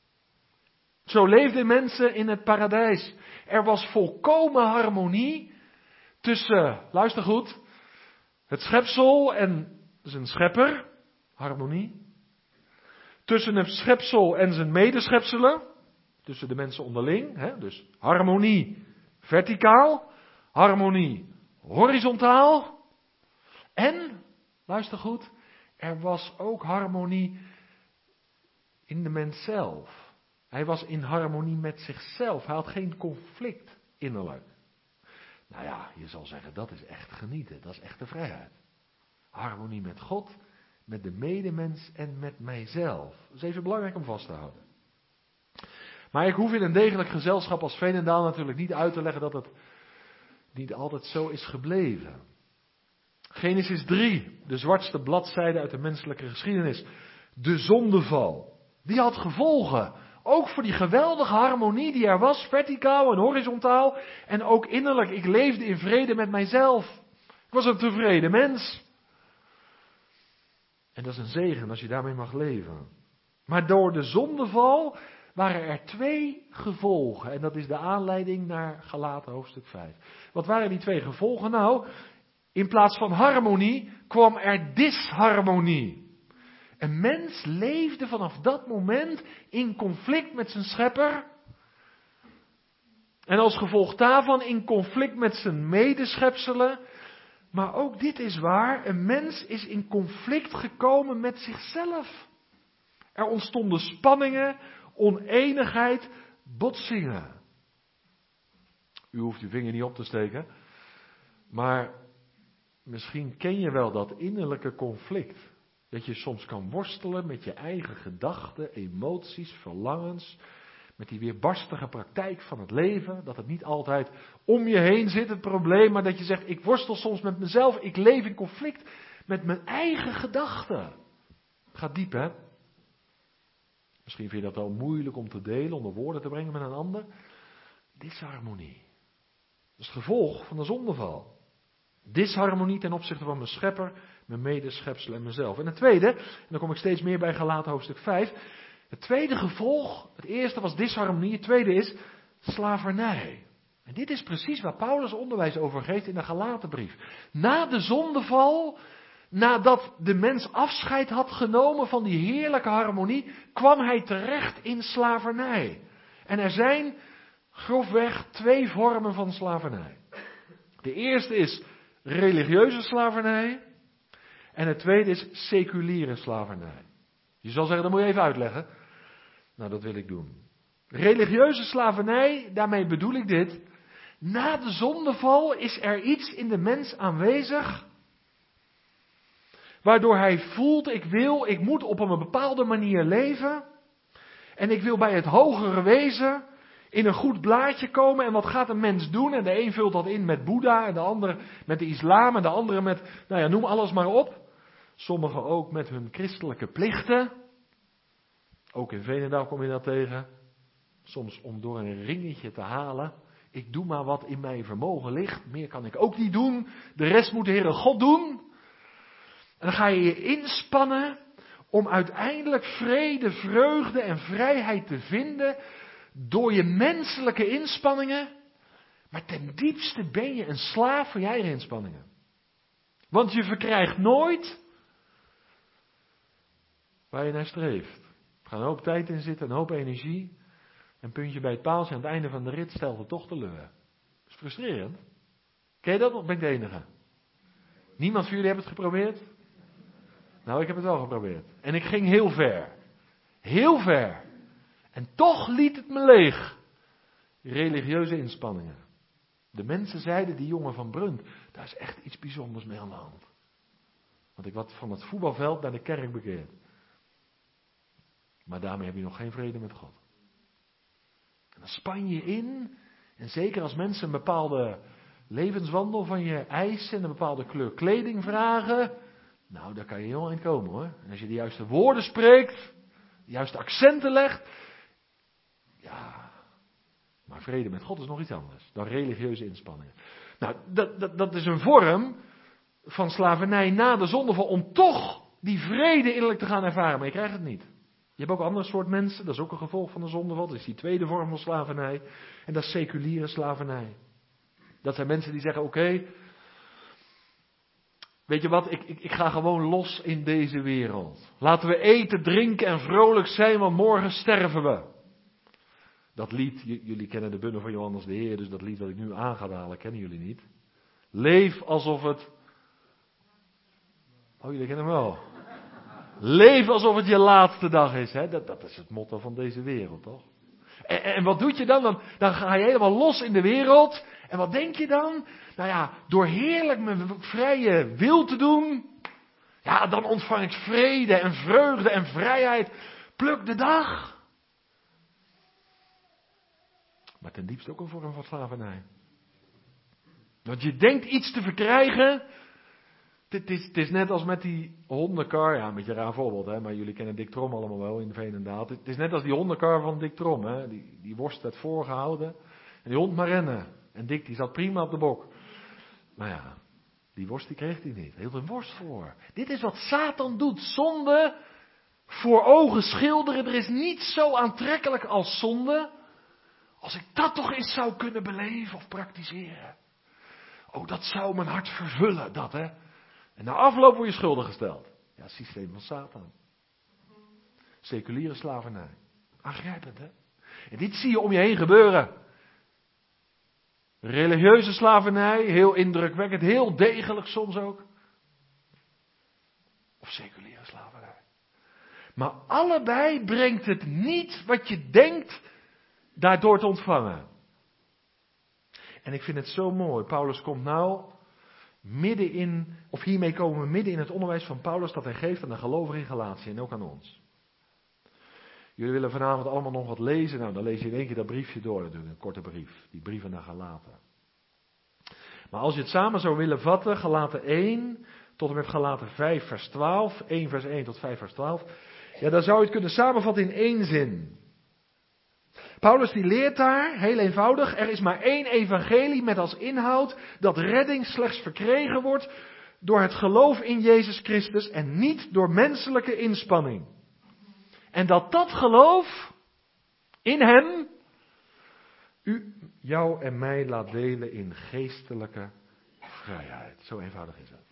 Speaker 2: Zo leefden mensen in het paradijs. Er was volkomen harmonie tussen, luister goed, het schepsel en zijn schepper. Harmonie. Tussen het schepsel en zijn medeschepselen. Tussen de mensen onderling. Hè? Dus harmonie verticaal. Harmonie horizontaal. En, luister goed, er was ook harmonie in de mens zelf. Hij was in harmonie met zichzelf. Hij had geen conflict innerlijk. Nou ja, je zal zeggen, dat is echt genieten. Dat is echte vrijheid. Harmonie met God, met de medemens en met mijzelf. Dat is even belangrijk om vast te houden. Maar ik hoef in een degelijk gezelschap als Veenendaal natuurlijk niet uit te leggen dat het niet altijd zo is gebleven. Genesis drie, de zwartste bladzijde uit de menselijke geschiedenis. De zondeval. Die had gevolgen. Ook voor die geweldige harmonie die er was, verticaal en horizontaal. En ook innerlijk. Ik leefde in vrede met mijzelf. Ik was een tevreden mens. En dat is een zegen als je daarmee mag leven. Maar door de zondeval waren er twee gevolgen. En dat is de aanleiding naar Galaten hoofdstuk vijf. Wat waren die twee gevolgen? Nou, in plaats van harmonie kwam er disharmonie. Een mens leefde vanaf dat moment in conflict met zijn schepper. En als gevolg daarvan in conflict met zijn medeschepselen. Maar ook dit is waar, een mens is in conflict gekomen met zichzelf. Er ontstonden spanningen, oneenigheid, botsingen. U hoeft uw vinger niet op te steken. Maar misschien ken je wel dat innerlijke conflict. Dat je soms kan worstelen met je eigen gedachten, emoties, verlangens. Met die weerbarstige praktijk van het leven. Dat het niet altijd om je heen zit, het probleem. Maar dat je zegt, ik worstel soms met mezelf. Ik leef in conflict met mijn eigen gedachten. Het gaat diep, hè? Misschien vind je dat wel moeilijk om te delen, onder woorden te brengen met een ander. Disharmonie. Dat is het gevolg van de zondeval. Disharmonie ten opzichte van mijn schepper, mijn medeschepsel en mezelf. En het tweede, en dan kom ik steeds meer bij Galaten hoofdstuk vijf. Het tweede gevolg, het eerste was disharmonie, het tweede is slavernij. En dit is precies waar Paulus onderwijs over geeft in de Galatenbrief. Na de zondeval, nadat de mens afscheid had genomen van die heerlijke harmonie, kwam hij terecht in slavernij. En er zijn grofweg twee vormen van slavernij. De eerste is religieuze slavernij. En het tweede is seculiere slavernij. Je zal zeggen, dat moet je even uitleggen. Nou, dat wil ik doen. Religieuze slavernij, daarmee bedoel ik dit. Na de zondeval is er iets in de mens aanwezig, waardoor hij voelt, ik wil, ik moet op een bepaalde manier leven. En ik wil bij het hogere wezen in een goed blaadje komen. En wat gaat een mens doen? En de een vult dat in met Boeddha, en de andere met de islam, en de andere met, nou ja, noem alles maar op. Sommigen ook met hun christelijke plichten. Ook in Veenendaal kom je dat tegen. Soms om door een ringetje te halen. Ik doe maar wat in mijn vermogen ligt. Meer kan ik ook niet doen. De rest moet de Heere God doen. En dan ga je je inspannen om uiteindelijk vrede, vreugde en vrijheid te vinden door je menselijke inspanningen. Maar ten diepste ben je een slaaf van je eigen inspanningen. Want je verkrijgt nooit waar je naar streeft. Er gaat een hoop tijd in zitten, een hoop energie. Een puntje bij het paaltje aan het einde van de rit stelt het toch teleur. Dat is frustrerend. Ken je dat of ben ik de enige? Niemand van jullie heeft het geprobeerd? Nou, ik heb het wel geprobeerd. En ik ging heel ver. Heel ver. En toch liet het me leeg. Religieuze inspanningen. De mensen zeiden, die jongen van Brunt, daar is echt iets bijzonders mee aan de hand. Want ik was van het voetbalveld naar de kerk bekeerd. Maar daarmee heb je nog geen vrede met God. En dan span je in. En zeker als mensen een bepaalde levenswandel van je eisen en een bepaalde kleur kleding vragen. Nou, daar kan je heel eind komen hoor. En als je de juiste woorden spreekt, de juiste accenten legt. Ja, maar vrede met God is nog iets anders dan religieuze inspanningen. Nou, dat, dat, dat is een vorm van slavernij na de zondeval om toch die vrede innerlijk te gaan ervaren. Maar je krijgt het niet. Je hebt ook een ander soort mensen, dat is ook een gevolg van de zondeval. Dat is die tweede vorm van slavernij. En dat is seculiere slavernij. Dat zijn mensen die zeggen, oké, okay, weet je wat, ik, ik, ik ga gewoon los in deze wereld. Laten we eten, drinken en vrolijk zijn, want morgen sterven we. Dat lied, j- jullie kennen de bundel van Johannes de Heer, dus dat lied wat ik nu aan ga halen, kennen jullie niet. Leef alsof het... Oh, jullie kennen hem wel. Leef alsof het je laatste dag is. Hè? Dat, dat is het motto van deze wereld, toch? En, en wat doet je dan? dan? Dan ga je helemaal los in de wereld. En wat denk je dan? Nou ja, door heerlijk mijn vrije wil te doen. Ja, dan ontvang ik vrede en vreugde en vrijheid. Pluk de dag. Maar ten diepste ook een vorm van slavernij. Want je denkt iets te verkrijgen. Het is, het is net als met die hondenkar, ja, een beetje een raar voorbeeld, hè, maar jullie kennen Dick Trom allemaal wel in Veenendaal. Het, het is net als die hondenkar van Dick Trom, hè, die, die worst werd voorgehouden en die hond maar rennen. En Dick die zat prima op de bok. Maar ja, die worst die kreeg hij niet. Heel veel worst voor. Dit is wat Satan doet. Zonde voor ogen schilderen. Er is niets zo aantrekkelijk als zonde. Als ik dat toch eens zou kunnen beleven of praktiseren. Oh, dat zou mijn hart vervullen, dat hè. En na afloop word je schuldig gesteld. Ja, het systeem van Satan. Seculiere slavernij. Aangrijpend, hè. En dit zie je om je heen gebeuren. Religieuze slavernij, heel indrukwekkend, heel degelijk soms ook. Of seculiere slavernij. Maar allebei brengt het niet wat je denkt daardoor te ontvangen. En ik vind het zo mooi. Paulus komt nou midden in, of hiermee komen we midden in het onderwijs van Paulus dat hij geeft aan de gelovigen in Galatië en ook aan ons. Jullie willen vanavond allemaal nog wat lezen. Nou, dan lees je in één keer dat briefje door natuurlijk, een korte brief. Die brief aan de Galaten. Maar als je het samen zou willen vatten, Galaten één tot en met Galaten vijf vers twaalf, één vers één tot vijf vers twaalf. Ja, dan zou je het kunnen samenvatten in één zin. Paulus die leert daar, heel eenvoudig, er is maar één evangelie met als inhoud dat redding slechts verkregen wordt door het geloof in Jezus Christus en niet door menselijke inspanning. En dat dat geloof in hem u, jou en mij laat delen in geestelijke vrijheid. Zo eenvoudig is het.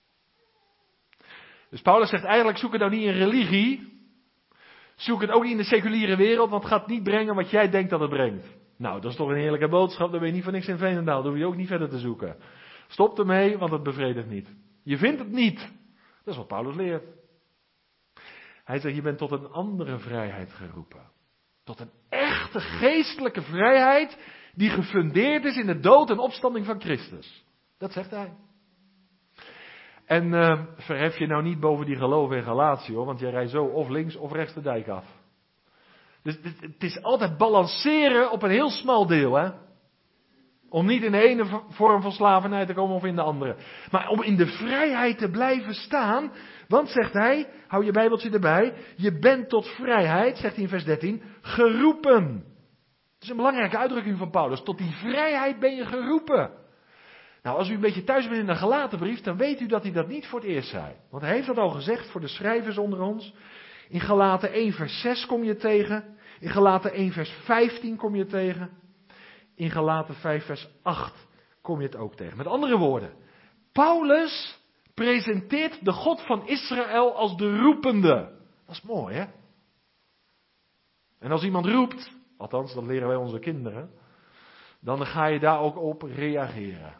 Speaker 2: Dus Paulus zegt eigenlijk, zoek het nou niet in religie. Zoek het ook niet in de seculiere wereld, want het gaat niet brengen wat jij denkt dat het brengt. Nou, dat is toch een heerlijke boodschap, dan ben je niet voor niks in Veenendaal. Dan hoef je ook niet verder te zoeken. Stop ermee, want het bevredigt niet. Je vindt het niet. Dat is wat Paulus leert. Hij zegt, je bent tot een andere vrijheid geroepen. Tot een echte geestelijke vrijheid die gefundeerd is in de dood en opstanding van Christus. Dat zegt hij. En uh, verhef je nou niet boven die geloven in Galatië hoor, want je rijdt zo of links of rechts de dijk af. Dus het is altijd balanceren op een heel smal deel, hè. Om niet in de ene vorm van slavernij te komen of in de andere. Maar om in de vrijheid te blijven staan. Want, zegt hij, hou je bijbeltje erbij. Je bent tot vrijheid, zegt hij in vers dertien, geroepen. Dat is een belangrijke uitdrukking van Paulus. Tot die vrijheid ben je geroepen. Nou, als u een beetje thuis bent in de Galatenbrief, dan weet u dat hij dat niet voor het eerst zei. Want hij heeft dat al gezegd voor de schrijvers onder ons. In Galaten één vers zes kom je tegen. In Galaten één vers vijftien kom je tegen. In Galaten vijf vers acht kom je het ook tegen. Met andere woorden, Paulus presenteert de God van Israël als de roepende. Dat is mooi, hè? En als iemand roept, althans dat leren wij onze kinderen, dan ga je daar ook op reageren.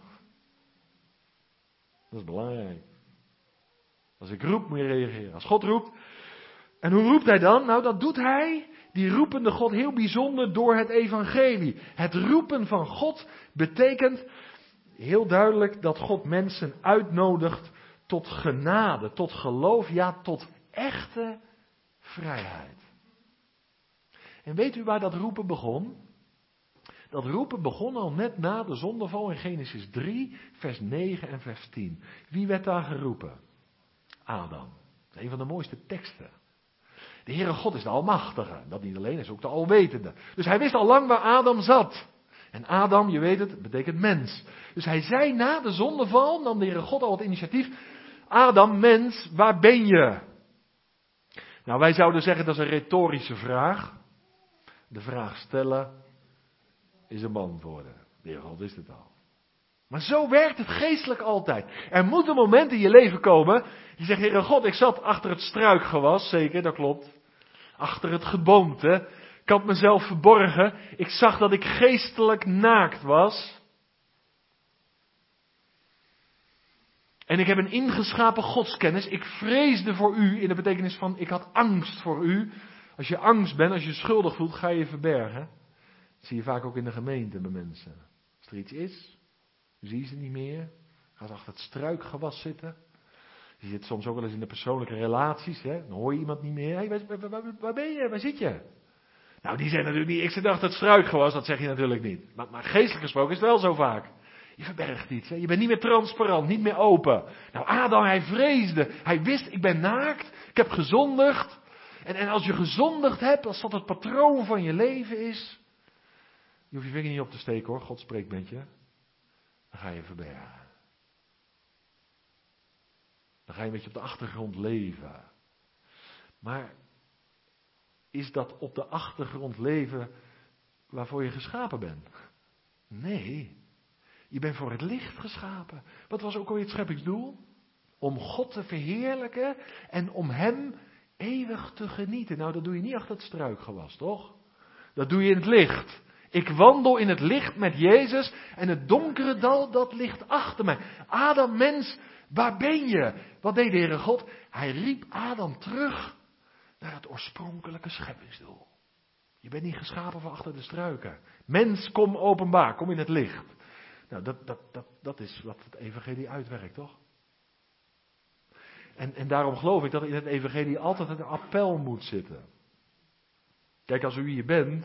Speaker 2: Dat is belangrijk. Als ik roep, moet je reageren. Als God roept. En hoe roept hij dan? Nou, dat doet hij, die roepende God, heel bijzonder door het evangelie. Het roepen van God betekent heel duidelijk dat God mensen uitnodigt tot genade, tot geloof, ja, tot echte vrijheid. En weet u waar dat roepen begon? Dat roepen begon al net na de zondeval in Genesis drie, vers negen en vers tien. Wie werd daar geroepen? Adam. Dat is een van de mooiste teksten. De Heere God is de Almachtige. Dat niet alleen, hij is ook de Alwetende. Dus hij wist al lang waar Adam zat. En Adam, je weet het, betekent mens. Dus hij zei na de zondeval, nam de Heere God al het initiatief. Adam, mens, waar ben je? Nou, wij zouden zeggen dat is een retorische vraag. De vraag stellen is een beantwoorden. De Heere God wist het al. Maar zo werkt het geestelijk altijd. Er moet een moment in je leven komen. Je zegt, Heere God, ik zat achter het struikgewas. Zeker, dat klopt. Achter het geboomte. Ik had mezelf verborgen. Ik zag dat ik geestelijk naakt was. En ik heb een ingeschapen godskennis. Ik vreesde voor u in de betekenis van ik had angst voor u. Als je angst bent, als je schuldig voelt, ga je je verbergen. Dat zie je vaak ook in de gemeente bij mensen. Als er iets is, zie je ze niet meer. Gaat achter het struikgewas zitten. Je zit soms ook wel eens in de persoonlijke relaties. Hè? Dan hoor je iemand niet meer. Hey, waar, waar, waar, waar ben je? Waar zit je? Nou, die zeggen natuurlijk niet, ik zit achter het struikgewas. Dat zeg je natuurlijk niet. Maar, maar geestelijk gesproken is het wel zo vaak. Je verbergt iets. Hè? Je bent niet meer transparant, niet meer open. Nou, Adam, hij vreesde. Hij wist, ik ben naakt. Ik heb gezondigd. En, en als je gezondigd hebt, als dat het patroon van je leven is. Je hoeft je vinger niet op te steken hoor. God spreekt met je. Dan ga je verbergen. Dan ga je een beetje op de achtergrond leven. Maar is dat op de achtergrond leven waarvoor je geschapen bent. Nee, je bent voor het licht geschapen. Wat was ook alweer het scheppingsdoel? Om God te verheerlijken en om Hem eeuwig te genieten. Nou, dat doe je niet achter het struikgewas, toch? Dat doe je in het licht. Ik wandel in het licht met Jezus en het donkere dal, dat ligt achter mij. Adam, mens, waar ben je? Wat deed de Heere God? Hij riep Adam terug naar het oorspronkelijke scheppingsdoel. Je bent niet geschapen van achter de struiken. Mens, kom openbaar, kom in het licht. Nou, dat, dat, dat, dat is wat het evangelie uitwerkt, toch? En, en daarom geloof ik dat in het evangelie altijd een appel moet zitten. Kijk, als u hier bent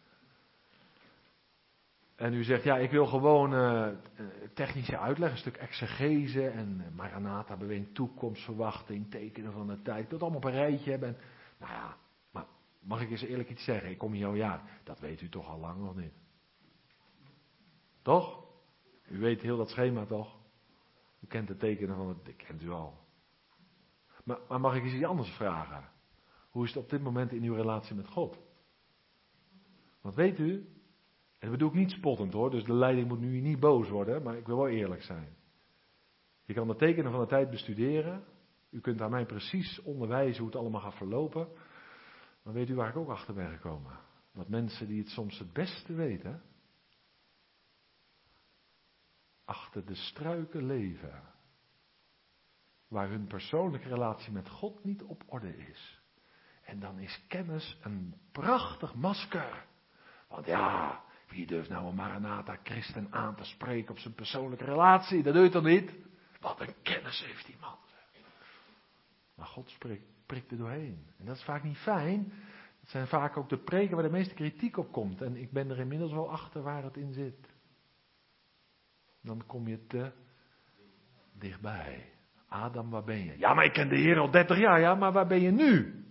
Speaker 2: en u zegt, ja, ik wil gewoon uh, technische uitleg, een stuk exegese en uh, Maranatha, beweging, toekomstverwachting, tekenen van de tijd. Ik wil het allemaal op een rijtje hebben. En, nou ja, maar mag ik eens eerlijk iets zeggen? Ik kom hier al jaar. Dat weet u toch al lang of niet? Toch? U weet heel dat schema toch? U kent de tekenen van het, dat kent u al. Maar, maar mag ik eens iets anders vragen? Hoe is het op dit moment in uw relatie met God? Want weet u, en dat bedoel ik niet spottend hoor, dus de leiding moet nu niet boos worden, maar ik wil wel eerlijk zijn. Je kan de tekenen van de tijd bestuderen, u kunt aan mij precies onderwijzen hoe het allemaal gaat verlopen, maar weet u waar ik ook achter ben gekomen? Dat mensen die het soms het beste weten, achter de struiken leven, waar hun persoonlijke relatie met God niet op orde is. En dan is kennis een prachtig masker. Want ja, wie durft nou een Maranatha christen aan te spreken op zijn persoonlijke relatie? Dat doe je toch niet? Wat een kennis heeft die man. Maar God spreekt, prikt er doorheen. En dat is vaak niet fijn. Dat zijn vaak ook de preken waar de meeste kritiek op komt. En ik ben er inmiddels wel achter waar het in zit. Dan kom je te dichtbij. Adam, waar ben je? Ja, maar ik ken de Heer al dertig jaar. Ja, maar waar ben je nu?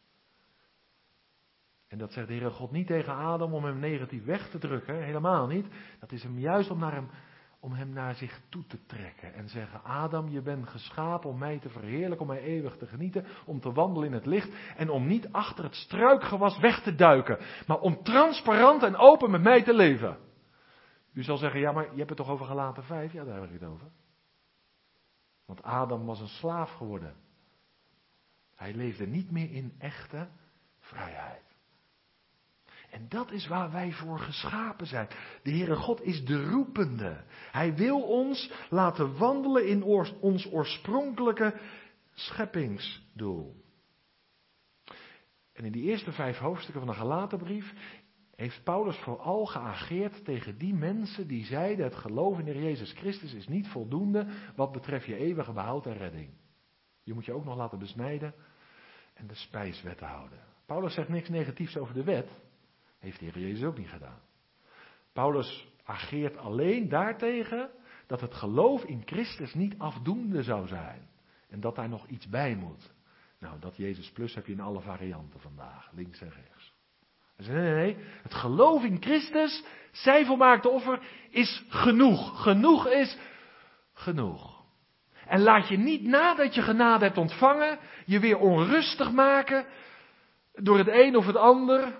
Speaker 2: En dat zegt de Heere God niet tegen Adam om hem negatief weg te drukken. Helemaal niet. Dat is hem juist om, naar hem, om hem naar zich toe te trekken. En zeggen, Adam, je bent geschapen om mij te verheerlijken, om mij eeuwig te genieten. Om te wandelen in het licht. En om niet achter het struikgewas weg te duiken. Maar om transparant en open met mij te leven. U zal zeggen, ja, maar je hebt het toch over Galaten vijf? Ja, daar heb ik het over. Want Adam was een slaaf geworden. Hij leefde niet meer in echte vrijheid. En dat is waar wij voor geschapen zijn. De Heere God is de roepende. Hij wil ons laten wandelen in ons oorspronkelijke scheppingsdoel. En in die eerste vijf hoofdstukken van de Galatenbrief heeft Paulus vooral geageerd tegen die mensen die zeiden, het geloof in de Heer Jezus Christus is niet voldoende wat betreft je eeuwige behoud en redding. Je moet je ook nog laten besnijden en de spijswetten houden. Paulus zegt niks negatiefs over de wet. Heeft de Heer Jezus ook niet gedaan. Paulus ageert alleen daartegen dat het geloof in Christus niet afdoende zou zijn. En dat daar nog iets bij moet. Nou, dat Jezus plus heb je in alle varianten vandaag, links en rechts. Hij zegt, nee, nee, nee, het geloof in Christus, zijn volmaakte offer, is genoeg. Genoeg is genoeg. En laat je niet nadat je genade hebt ontvangen, je weer onrustig maken door het een of het ander.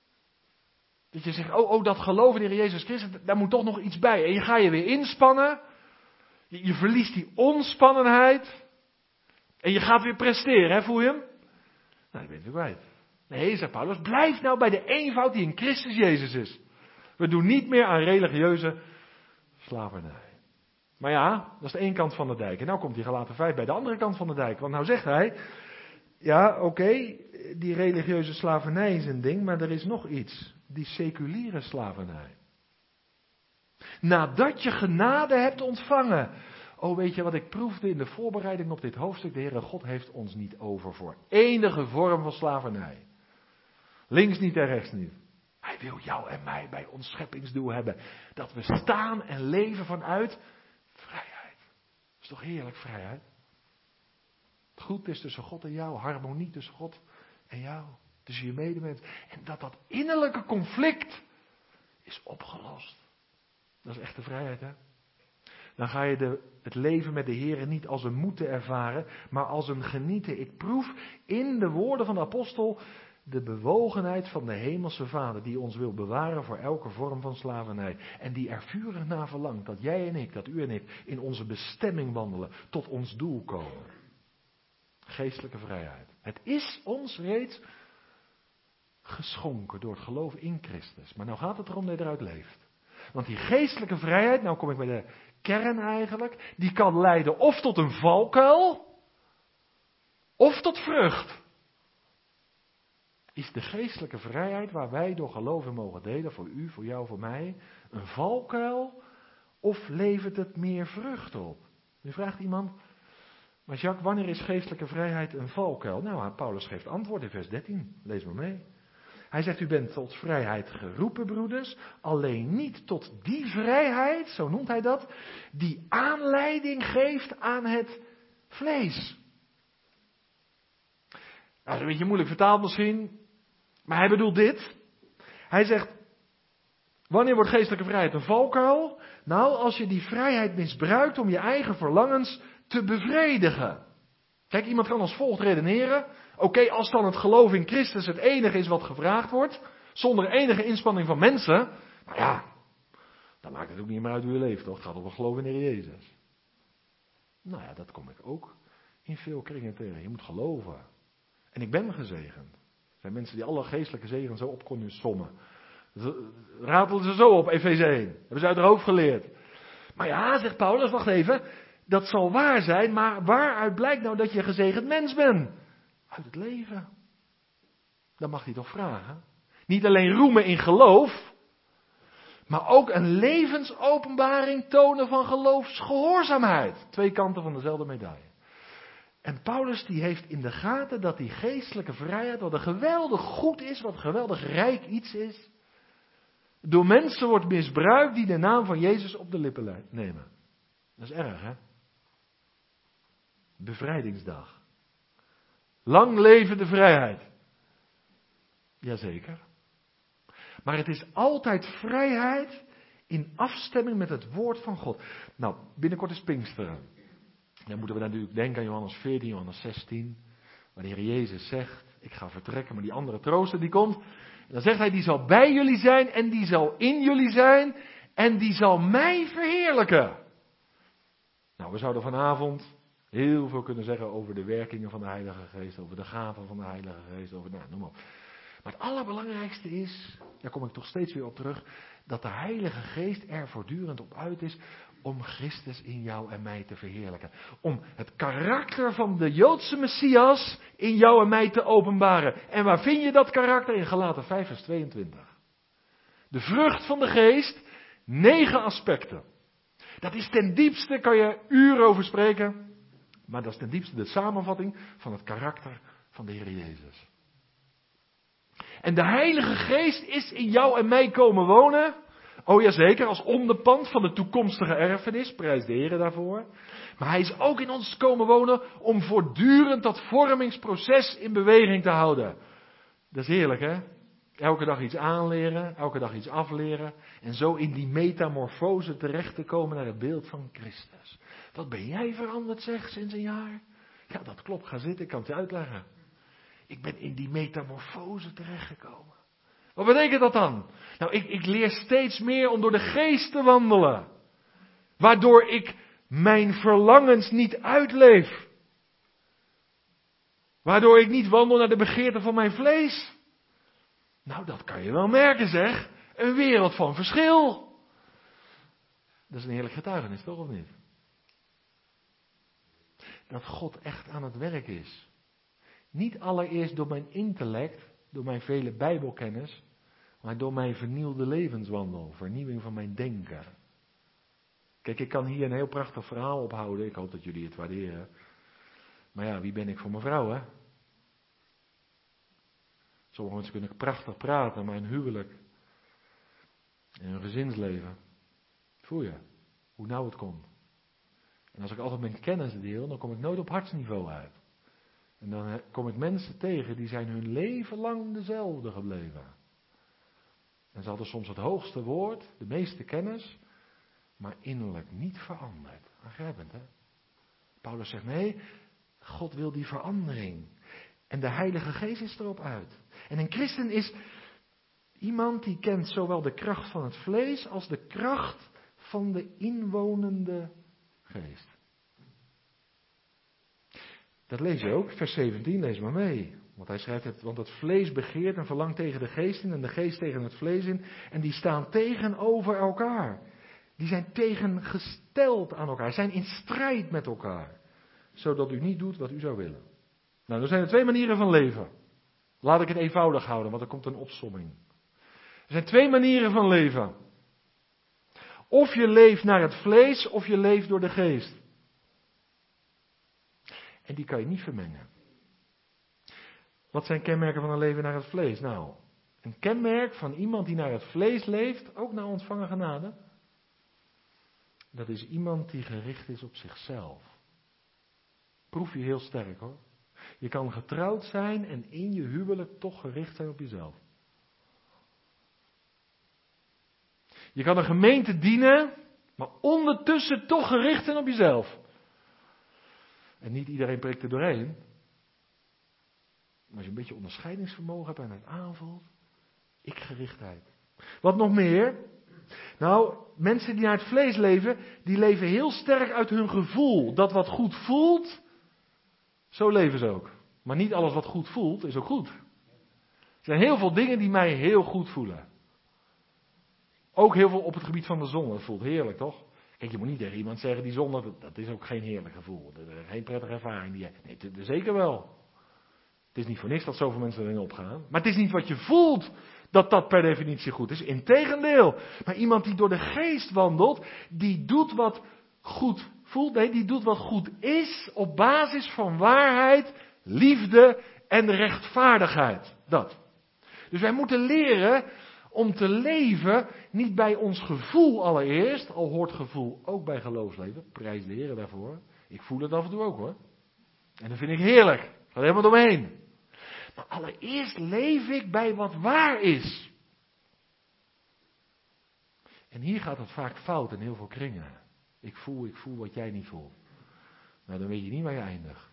Speaker 2: Dat je zegt, oh, oh, dat geloof in de Heer Jezus Christus, daar moet toch nog iets bij. En je gaat je weer inspannen. Je, je verliest die ontspannenheid. En je gaat weer presteren, hè, voel je hem? Nou, dat bent u kwijt. Nee, zegt Paulus, blijf nou bij de eenvoud die in Christus Jezus is. We doen niet meer aan religieuze slavernij. Maar ja, dat is de ene kant van de dijk. En nou komt die Galaten vijf bij de andere kant van de dijk. Want nou zegt hij, ja, oké, okay, die religieuze slavernij is een ding, maar er is nog iets. Die seculiere slavernij. Nadat je genade hebt ontvangen. Oh, weet je wat ik proefde in de voorbereiding op dit hoofdstuk? De Heere God heeft ons niet over voor enige vorm van slavernij. Links niet en rechts niet. Hij wil jou en mij bij ons scheppingsdoel hebben. Dat we staan en leven vanuit vrijheid. Dat is toch heerlijk, vrijheid? Het goed is tussen God en jou. Harmonie tussen God en jou. Tussen je medemens. En dat dat innerlijke conflict is opgelost. Dat is echte vrijheid, hè? Dan ga je de, het leven met de Heer niet als een moeten ervaren, maar als een genieten. Ik proef in de woorden van de apostel de bewogenheid van de hemelse Vader die ons wil bewaren voor elke vorm van slavernij. En die er vurig naar verlangt dat jij en ik, dat u en ik, in onze bestemming wandelen, tot ons doel komen. Geestelijke vrijheid. Het is ons reeds geschonken door het geloof in Christus. Maar nou gaat het erom dat je eruit leeft. Want die geestelijke vrijheid, nou kom ik bij de kern eigenlijk, die kan leiden of tot een valkuil, of tot vrucht. Is de geestelijke vrijheid waar wij door geloof in mogen delen, voor u, voor jou, voor mij, een valkuil, of levert het meer vrucht op? Nu vraagt iemand, maar Jacques, wanneer is geestelijke vrijheid een valkuil? Nou, Paulus geeft antwoord in vers dertien, lees maar mee. Hij zegt, u bent tot vrijheid geroepen, broeders, alleen niet tot die vrijheid, zo noemt hij dat, die aanleiding geeft aan het vlees. Nou, dat is een beetje moeilijk vertaald misschien, maar hij bedoelt dit. Hij zegt, wanneer wordt geestelijke vrijheid een valkuil? Nou, als je die vrijheid misbruikt om je eigen verlangens te bevredigen. Kijk, iemand kan als volgt redeneren. Oké, okay, als dan het geloof in Christus het enige is wat gevraagd wordt, zonder enige inspanning van mensen, nou ja, dan maakt het ook niet meer uit hoe je leeft, toch? Het gaat om het geloof in de Heer Jezus. Nou ja, dat kom ik ook in veel kringen tegen. Je moet geloven. En ik ben gezegend. Er zijn mensen die alle geestelijke zegen zo op kunnen sommen. Ratelen ze zo op, Efeze één. Hebben ze uit haar hoofd geleerd. Maar ja, zegt Paulus, wacht even. Dat zal waar zijn, maar waaruit blijkt nou dat je een gezegend mens bent? Uit het leven. Dan mag hij toch vragen. Niet alleen roemen in geloof, maar ook een levensopenbaring tonen van geloofsgehoorzaamheid. Twee kanten van dezelfde medaille. En Paulus die heeft in de gaten dat die geestelijke vrijheid, wat een geweldig goed is, wat een geweldig rijk iets is, door mensen wordt misbruikt die de naam van Jezus op de lippen nemen. Dat is erg, hè? Bevrijdingsdag. Lang leven de vrijheid. Jazeker. Maar het is altijd vrijheid in afstemming met het woord van God. Nou, binnenkort is Pinksteren. Dan moeten we natuurlijk denken aan Johannes veertien, Johannes zestien. Waar de Heer Jezus zegt, ik ga vertrekken, maar die andere trooster die komt. En dan zegt hij, die zal bij jullie zijn en die zal in jullie zijn en die zal mij verheerlijken. Nou, we zouden vanavond heel veel kunnen zeggen over de werkingen van de Heilige Geest, over de gaven van de Heilige Geest, over, nou, noem maar op. Maar het allerbelangrijkste is, daar kom ik toch steeds weer op terug, dat de Heilige Geest er voortdurend op uit is om Christus in jou en mij te verheerlijken. Om het karakter van de Joodse Messias in jou en mij te openbaren. En waar vind je dat karakter? In Galaten vijf vers tweeëntwintig. De vrucht van de Geest, negen aspecten. Dat is ten diepste, kan je uren over spreken, maar dat is ten diepste de samenvatting van het karakter van de Heer Jezus. En de Heilige Geest is in jou en mij komen wonen. Oh ja, zeker, als onderpand van de toekomstige erfenis. Prijs de Heer daarvoor. Maar hij is ook in ons komen wonen om voortdurend dat vormingsproces in beweging te houden. Dat is heerlijk, hè? Elke dag iets aanleren, elke dag iets afleren. En zo in die metamorfose terecht te komen naar het beeld van Christus. Wat ben jij veranderd, zeg, sinds een jaar? Ja, dat klopt. Ga zitten, ik kan het je uitleggen. Ik ben in die metamorfose terechtgekomen. Wat betekent dat dan? Nou, ik, ik leer steeds meer om door de geest te wandelen. Waardoor ik mijn verlangens niet uitleef. Waardoor ik niet wandel naar de begeerte van mijn vlees. Nou, dat kan je wel merken, zeg. Een wereld van verschil. Dat is een heerlijk getuigenis, toch of niet? Dat God echt aan het werk is. Niet allereerst door mijn intellect, door mijn vele bijbelkennis, maar door mijn vernieuwde levenswandel, vernieuwing van mijn denken. Kijk, ik kan hier een heel prachtig verhaal ophouden, ik hoop dat jullie het waarderen. Maar ja, wie ben ik voor mijn vrouw, hè? Sommige mensen kunnen prachtig praten, maar een huwelijk en een gezinsleven, voel je hoe nauw het komt. En als ik altijd mijn kennis deel, dan kom ik nooit op hartsniveau uit. En dan kom ik mensen tegen die zijn hun leven lang dezelfde gebleven. En ze hadden soms het hoogste woord, de meeste kennis, maar innerlijk niet veranderd. Aangrijpend, hè? Paulus zegt, nee, God wil die verandering. En de Heilige Geest is erop uit. En een christen is iemand die kent zowel de kracht van het vlees als de kracht van de inwonende geest. Dat lees je ook, vers zeventien, lees maar mee. Want hij schrijft het, want het vlees begeert en verlangt tegen de geest in en de geest tegen het vlees in. En die staan tegenover elkaar. Die zijn tegengesteld aan elkaar, zijn in strijd met elkaar. Zodat u niet doet wat u zou willen. Nou, er zijn er twee manieren van leven. Laat ik het eenvoudig houden, want er komt een opsomming. Er zijn twee manieren van leven. Of je leeft naar het vlees, of je leeft door de geest. En die kan je niet vermengen. Wat zijn kenmerken van een leven naar het vlees? Nou, een kenmerk van iemand die naar het vlees leeft, ook na ontvangen genade, dat is iemand die gericht is op zichzelf. Proef je heel sterk hoor. Je kan getrouwd zijn en in je huwelijk toch gericht zijn op jezelf. Je kan een gemeente dienen, maar ondertussen toch gericht zijn op jezelf. En niet iedereen prikt er doorheen. Maar als je een beetje onderscheidingsvermogen hebt en het aanvoelt, ik-gerichtheid. Wat nog meer? Nou, mensen die naar het vlees leven, die leven heel sterk uit hun gevoel. Dat wat goed voelt, zo leven ze ook. Maar niet alles wat goed voelt, is ook goed. Er zijn heel veel dingen die mij heel goed voelen. Ook heel veel op het gebied van de zonde. Dat voelt heerlijk, toch? Kijk, je moet niet tegen iemand zeggen die zonde, dat is ook geen heerlijk gevoel. Dat is geen prettige ervaring. Die je, nee, het, zeker wel. Het is niet voor niks dat zoveel mensen erin opgaan. Maar het is niet wat je voelt dat dat per definitie goed is. Integendeel. Maar iemand die door de geest wandelt, die doet wat goed voelt. Nee, die doet wat goed is op basis van waarheid, liefde en rechtvaardigheid. Dat. Dus wij moeten leren om te leven, niet bij ons gevoel allereerst, al hoort gevoel ook bij geloofsleven, prijs de Heer daarvoor. Ik voel het af en toe ook hoor. En dat vind ik heerlijk, ik ga er helemaal doorheen. Maar allereerst leef ik bij wat waar is. En hier gaat het vaak fout in heel veel kringen. Ik voel, ik voel wat jij niet voelt. Nou, dan weet je niet waar je eindigt.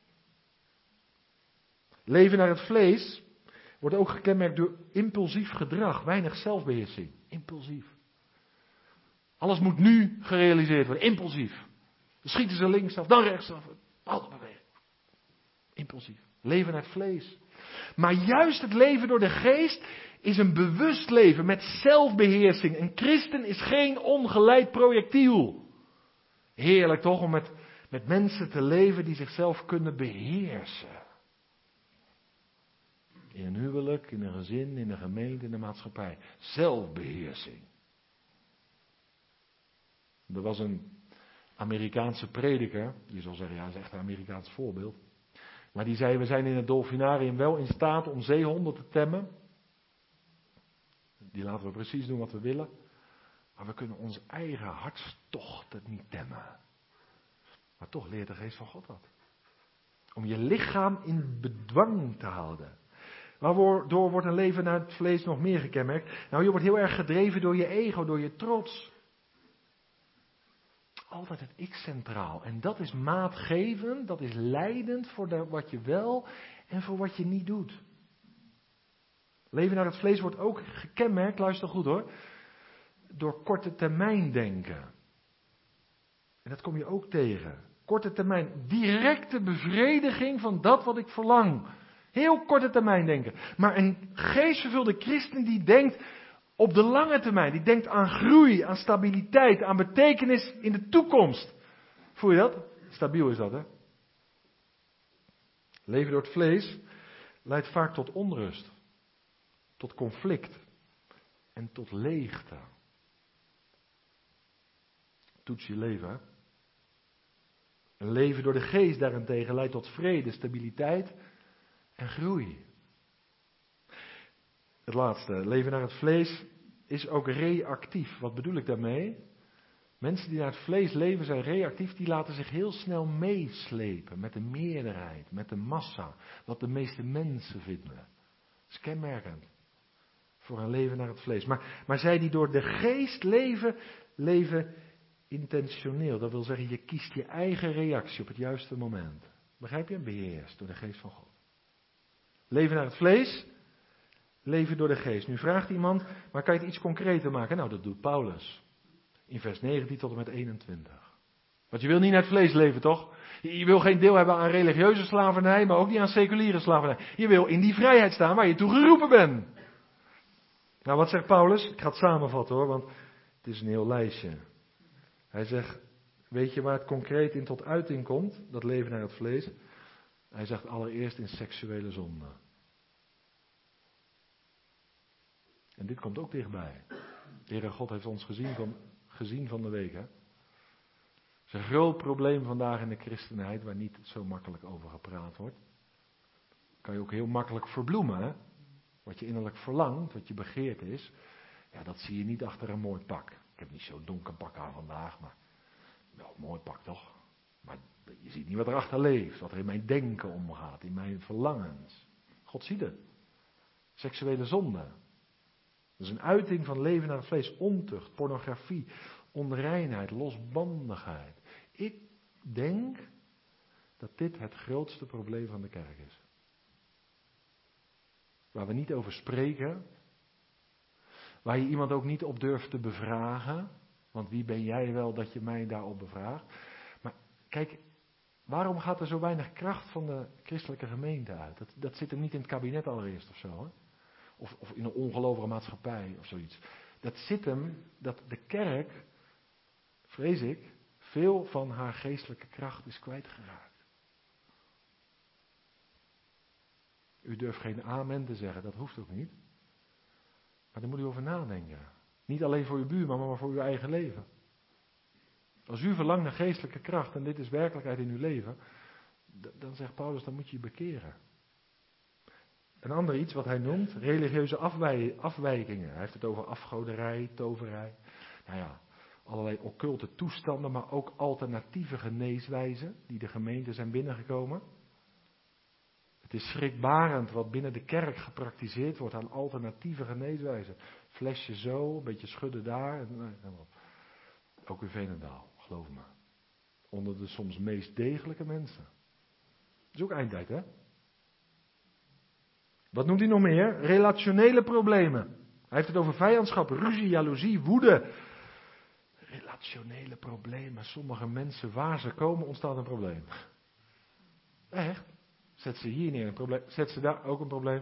Speaker 2: Leven naar het vlees wordt ook gekenmerkt door impulsief gedrag, weinig zelfbeheersing. Impulsief. Alles moet nu gerealiseerd worden, impulsief. Dan schieten ze linksaf, dan rechtsaf, alle beweging. Impulsief. Leven naar het vlees. Maar juist het leven door de geest is een bewust leven met zelfbeheersing. Een christen is geen ongeleid projectiel. Heerlijk toch om met, met mensen te leven die zichzelf kunnen beheersen. In een huwelijk, in een gezin, in een gemeente, in de maatschappij. Zelfbeheersing. Er was een Amerikaanse prediker, die zal zeggen, ja, dat is echt een Amerikaans voorbeeld. Maar die zei, we zijn in het dolfinarium wel in staat om zeehonden te temmen. Die laten we precies doen wat we willen. Maar we kunnen onze eigen hartstochten niet temmen. Maar toch leert de geest van God dat. Om je lichaam in bedwang te houden. Waardoor wordt een leven naar het vlees nog meer gekenmerkt? Nou, je wordt heel erg gedreven door je ego, door je trots. Altijd het ik centraal. En dat is maatgevend, dat is leidend voor de, wat je wel en voor wat je niet doet. Leven naar het vlees wordt ook gekenmerkt, luister goed hoor, door korte termijn denken. En dat kom je ook tegen. Korte termijn, directe bevrediging van dat wat ik verlang. Heel korte termijn denken. Maar een geestvervulde christen die denkt op de lange termijn. Die denkt aan groei, aan stabiliteit, aan betekenis in de toekomst. Voel je dat? Stabiel is dat, hè? Leven door het vlees leidt vaak tot onrust. Tot conflict. En tot leegte. Toets je leven, hè? Een leven door de geest daarentegen leidt tot vrede, stabiliteit en groei. Het laatste, leven naar het vlees is ook reactief. Wat bedoel ik daarmee? Mensen die naar het vlees leven zijn reactief, die laten zich heel snel meeslepen met de meerderheid, met de massa, wat de meeste mensen vinden. Dat is kenmerkend voor een leven naar het vlees. Maar, maar zij die door de geest leven, leven intentioneel. Dat wil zeggen, je kiest je eigen reactie op het juiste moment. Begrijp je? Beheerst door de geest van God. Leven naar het vlees, leven door de geest. Nu vraagt iemand, maar kan je het iets concreter maken? Nou, dat doet Paulus. In vers negentien tot en met eenentwintig. Want je wil niet naar het vlees leven, toch? Je wil geen deel hebben aan religieuze slavernij, maar ook niet aan seculiere slavernij. Je wil in die vrijheid staan waar je toe geroepen bent. Nou, wat zegt Paulus? Ik ga het samenvatten hoor, want het is een heel lijstje. Hij zegt, weet je waar het concreet in tot uiting komt? Dat leven naar het vlees. Hij zegt allereerst in seksuele zonde. En dit komt ook dichtbij. De Heere God heeft ons gezien van, gezien van de week. Hè? Het is een groot probleem vandaag in de christenheid waar niet zo makkelijk over gepraat wordt. Kan je ook heel makkelijk verbloemen. Hè? Wat je innerlijk verlangt, wat je begeert is. Ja, dat zie je niet achter een mooi pak. Ik heb niet zo'n donker pak aan vandaag, maar wel een mooi pak toch. Maar je ziet niet wat erachter leeft, wat er in mijn denken omgaat, in mijn verlangens. God ziet het. Seksuele zonde. Dat is een uiting van leven naar het vlees, ontucht, pornografie, onreinheid, losbandigheid. Ik denk dat dit het grootste probleem van de kerk is. Waar we niet over spreken, waar je iemand ook niet op durft te bevragen, want wie ben jij wel dat je mij daarop bevraagt. Maar kijk, waarom gaat er zo weinig kracht van de christelijke gemeente uit? Dat, dat zit hem niet in het kabinet allereerst of zo, hè? Of, of in een ongelovige maatschappij of zoiets. Dat zit hem, dat de kerk, vrees ik, veel van haar geestelijke kracht is kwijtgeraakt. U durft geen amen te zeggen, dat hoeft ook niet. Maar daar moet u over nadenken. Niet alleen voor uw buurman, maar voor uw eigen leven. Als u verlangt naar geestelijke kracht en dit is werkelijkheid in uw leven, dan zegt Paulus, dan moet je je bekeren. Een ander iets wat hij noemt, religieuze afwij- afwijkingen. Hij heeft het over afgoderij, toverij. Nou ja, allerlei occulte toestanden, maar ook alternatieve geneeswijzen die de gemeente zijn binnengekomen. Het is schrikbarend wat binnen de kerk gepraktiseerd wordt aan alternatieve geneeswijzen. Flesje zo, een beetje schudden daar. En, en ook in Veenendaal, geloof me. Onder de soms meest degelijke mensen. Dat is ook eindtijd, hè? Wat noemt hij nog meer? Relationele problemen. Hij heeft het over vijandschap, ruzie, jaloezie, woede. Relationele problemen. Sommige mensen, waar ze komen, ontstaat een probleem. Echt? Zet ze hier neer een probleem, zet ze daar ook een probleem.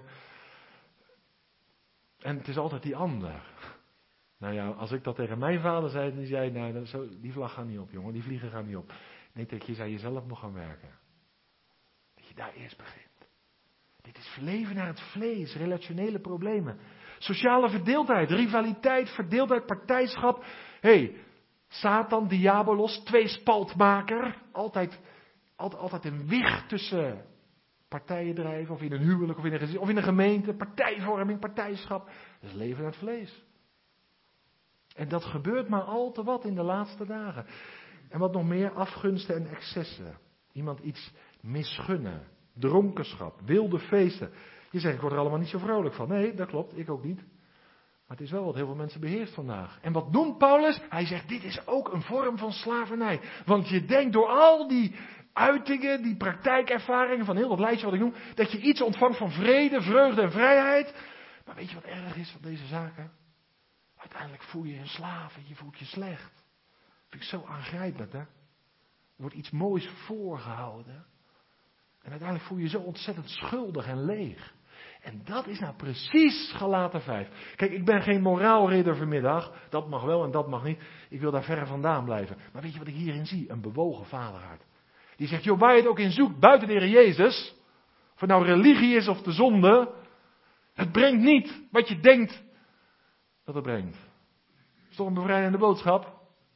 Speaker 2: En het is altijd die ander. Nou ja, als ik dat tegen mijn vader zei, dan zei hij, nou, zo, die vlag gaat niet op, jongen, die vliegen gaan niet op. Nee, dat je zou jezelf nog gaan werken. Dat je daar eerst begint. Dit is leven naar het vlees, relationele problemen. Sociale verdeeldheid, rivaliteit, verdeeldheid, partijschap. Hé, hey, Satan, diabolos, tweespaltmaker. Altijd, altijd, altijd een wicht tussen partijen drijven, of in een huwelijk, of in een gezin, of in een gemeente. Partijvorming, partijschap. Dat is leven naar het vlees. En dat gebeurt maar al te wat in de laatste dagen. En wat nog meer, afgunsten en excessen. Iemand iets misgunnen. Dronkenschap, wilde feesten. Je zegt, ik word er allemaal niet zo vrolijk van. Nee, dat klopt, ik ook niet. Maar het is wel wat heel veel mensen beheerst vandaag. En wat doet Paulus? Hij zegt, dit is ook een vorm van slavernij. Want je denkt door al die uitingen, die praktijkervaringen van heel dat lijstje wat ik noem, dat je iets ontvangt van vrede, vreugde en vrijheid. Maar weet je wat erg is van deze zaken? Uiteindelijk voel je je een slaaf en je voelt je slecht. Dat vind ik zo aangrijpend, hè? Er wordt iets moois voorgehouden. En uiteindelijk voel je je zo ontzettend schuldig en leeg. En dat is nou precies Galaten vijf. Kijk, ik ben geen moraalridder vanmiddag. Dat mag wel en dat mag niet. Ik wil daar verre vandaan blijven. Maar weet je wat ik hierin zie? Een bewogen vaderhart. Die zegt, joh, waar je het ook in zoekt, buiten de Heer Jezus. Of het nou religie is of de zonde. Het brengt niet wat je denkt dat het brengt. Dat is toch een bevrijdende boodschap?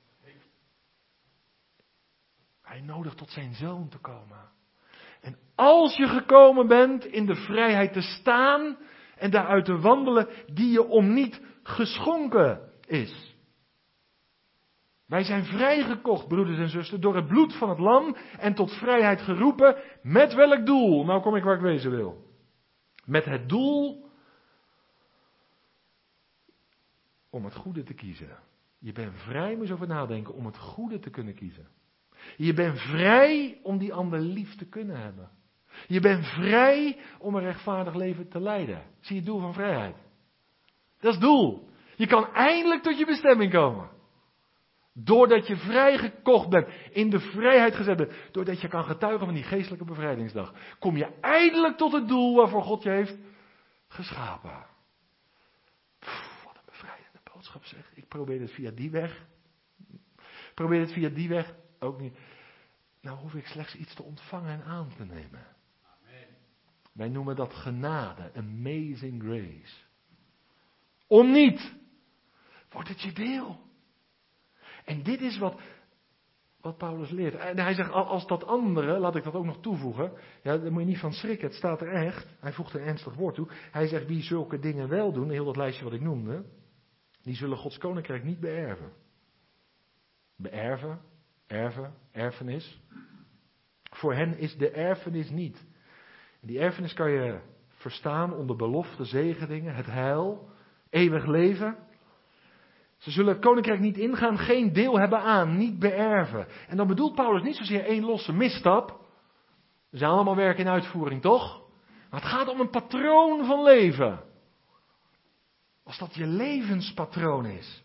Speaker 2: Hij nodigt tot zijn zoon te komen. En als je gekomen bent in de vrijheid te staan en daaruit te wandelen die je om niet geschonken is. Wij zijn vrijgekocht, broeders en zusters, door het bloed van het lam en tot vrijheid geroepen. Met welk doel? Nou kom ik waar ik wezen wil. Met het doel om het goede te kiezen. Je bent vrij, moet je over nadenken, om het goede te kunnen kiezen. Je bent vrij om die ander lief te kunnen hebben. Je bent vrij om een rechtvaardig leven te leiden. Zie je het doel van vrijheid? Dat is het doel. Je kan eindelijk tot je bestemming komen. Doordat je vrijgekocht bent, in de vrijheid gezet bent, doordat je kan getuigen van die geestelijke bevrijdingsdag, kom je eindelijk tot het doel waarvoor God je heeft geschapen. Pff, wat een bevrijdende boodschap zeg. Ik probeer het via die weg. Probeer het via die weg ook niet. Nou hoef ik slechts iets te ontvangen en aan te nemen.
Speaker 3: Amen.
Speaker 2: Wij noemen dat genade, amazing grace. Om niet, wordt het je deel. En dit is wat, wat Paulus leert. En hij zegt, als dat andere, laat ik dat ook nog toevoegen. Ja, daar moet je niet van schrikken, het staat er echt. Hij voegt een ernstig woord toe. Hij zegt, wie zulke dingen wel doen, heel dat lijstje wat ik noemde, die zullen Gods koninkrijk niet beërven. Beërven, erven, erfenis. Voor hen is de erfenis niet. En die erfenis kan je verstaan onder belofte, zegeningen, het heil, eeuwig leven. Ze zullen het koninkrijk niet ingaan, geen deel hebben aan, niet beërven. En dan bedoelt Paulus niet zozeer één losse misstap. We zijn allemaal werk in uitvoering, toch? Maar het gaat om een patroon van leven. Als dat je levenspatroon is.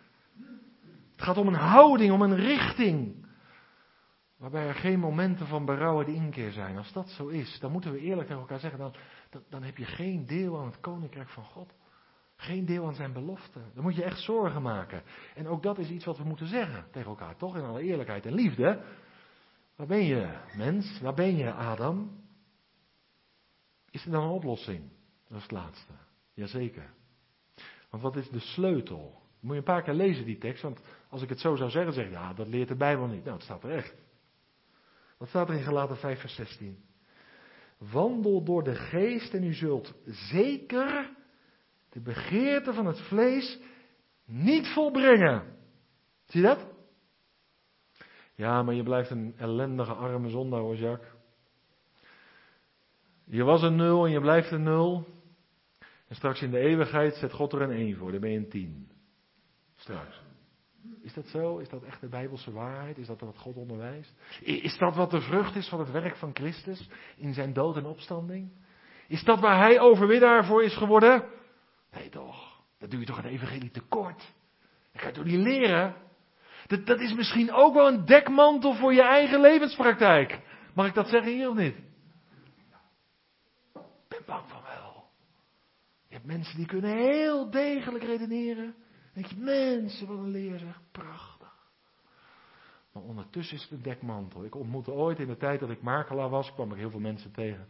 Speaker 2: Het gaat om een houding, om een richting. Waarbij er geen momenten van berouw en inkeer zijn. Als dat zo is, dan moeten we eerlijk tegen elkaar zeggen, dan, dan, dan heb je geen deel aan het koninkrijk van God. Geen deel aan zijn belofte. Dan moet je echt zorgen maken. En ook dat is iets wat we moeten zeggen tegen elkaar, toch? In alle eerlijkheid en liefde. Waar ben je, mens? Waar ben je, Adam? Is er dan een oplossing? Dat is het laatste. Jazeker. Want wat is de sleutel? Moet je een paar keer lezen die tekst, want als ik het zo zou zeggen, zeg je, ja, dat leert de Bijbel niet. Nou, het staat er echt. Wat staat er in Galaten vijf vers zestien? Wandel door de geest en u zult zeker de begeerte van het vlees niet volbrengen. Zie je dat? Ja, maar je blijft een ellendige arme zondaar hoor, Jacques. Je was een nul en je blijft een nul. En straks in de eeuwigheid zet God er een één voor, dan ben je een tien. Straks. Is dat zo? Is dat echt de Bijbelse waarheid? Is dat wat God onderwijst? Is dat wat de vrucht is van het werk van Christus in zijn dood en opstanding? Is dat waar hij overwinnaar voor is geworden? Nee toch, dat doe je toch een evangelie tekort. Dat kan je toch niet leren? Dat, dat is misschien ook wel een dekmantel voor je eigen levenspraktijk. Mag ik dat zeggen hier of niet? Ik ben bang van wel. Je hebt mensen die kunnen heel degelijk redeneren. Dan denk je, mensen, wat een leer zeg, prachtig. Maar ondertussen is het een dekmantel. Ik ontmoette ooit in de tijd dat ik makelaar was, kwam ik heel veel mensen tegen.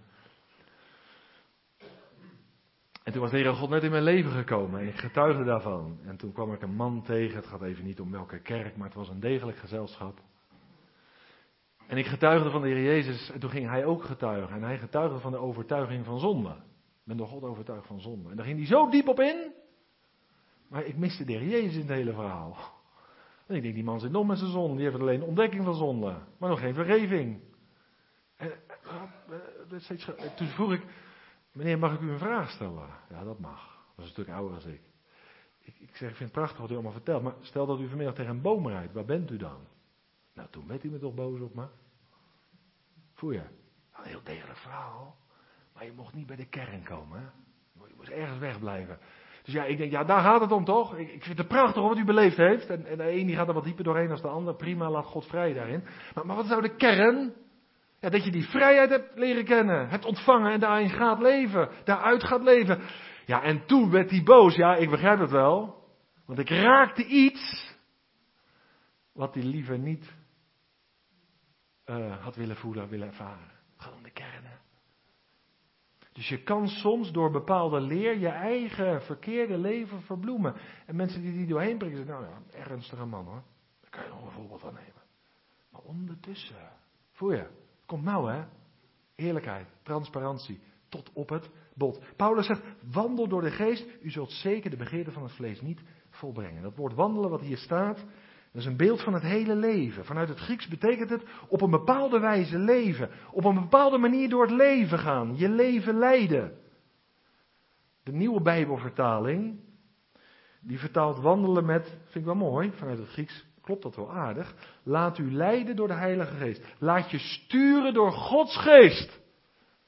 Speaker 2: En toen was de Heere God net in mijn leven gekomen en ik getuigde daarvan. En toen kwam ik een man tegen, het gaat even niet om welke kerk, maar het was een degelijk gezelschap. En ik getuigde van de Heer Jezus en toen ging hij ook getuigen. En hij getuigde van de overtuiging van zonde. Ik ben door God overtuigd van zonde. En daar ging hij zo diep op in, maar ik miste de Heer Jezus in het hele verhaal. En ik denk, die man zit nog met zijn zonde, die heeft alleen ontdekking van zonde, maar nog geen vergeving. En uh, toen vroeg ik, meneer, mag ik u een vraag stellen? Ja, dat mag. Dat is een stuk ouder als ik. ik. Ik zeg, ik vind het prachtig wat u allemaal vertelt. Maar stel dat u vanmiddag tegen een boom rijdt. Waar bent u dan? Nou, toen werd hij me toch boos op me. Voel je? Een heel degelijk verhaal. Maar je mocht niet bij de kern komen. Hè? Je moest ergens wegblijven. Dus ja, ik denk, ja, daar gaat het om toch? Ik, ik vind het prachtig wat u beleefd heeft. En, en de een die gaat er wat dieper doorheen dan de ander. Prima, laat God vrij daarin. Maar, maar wat is nou de kern? Ja, dat je die vrijheid hebt leren kennen, hebt ontvangen en daarin gaat leven, daaruit gaat leven. Ja, en toen werd hij boos. Ja, ik begrijp het wel. Want ik raakte iets wat hij liever niet uh, had willen voelen, willen ervaren. Het gaat om de kernen. Dus je kan soms door bepaalde leer je eigen verkeerde leven verbloemen. En mensen die die doorheen prikken zeggen, nou ja, ernstige man hoor. Daar kan je nog een voorbeeld van nemen. Maar ondertussen, voel je? Komt nou hè, eerlijkheid, transparantie, tot op het bot. Paulus zegt, wandel door de geest, u zult zeker de begeerte van het vlees niet volbrengen. Dat woord wandelen wat hier staat, dat is een beeld van het hele leven. Vanuit het Grieks betekent het op een bepaalde wijze leven, op een bepaalde manier door het leven gaan, je leven leiden. De nieuwe Bijbelvertaling, die vertaalt wandelen met, vind ik wel mooi, vanuit het Grieks. Klopt dat wel aardig? Laat u leiden door de Heilige Geest. Laat je sturen door Gods Geest.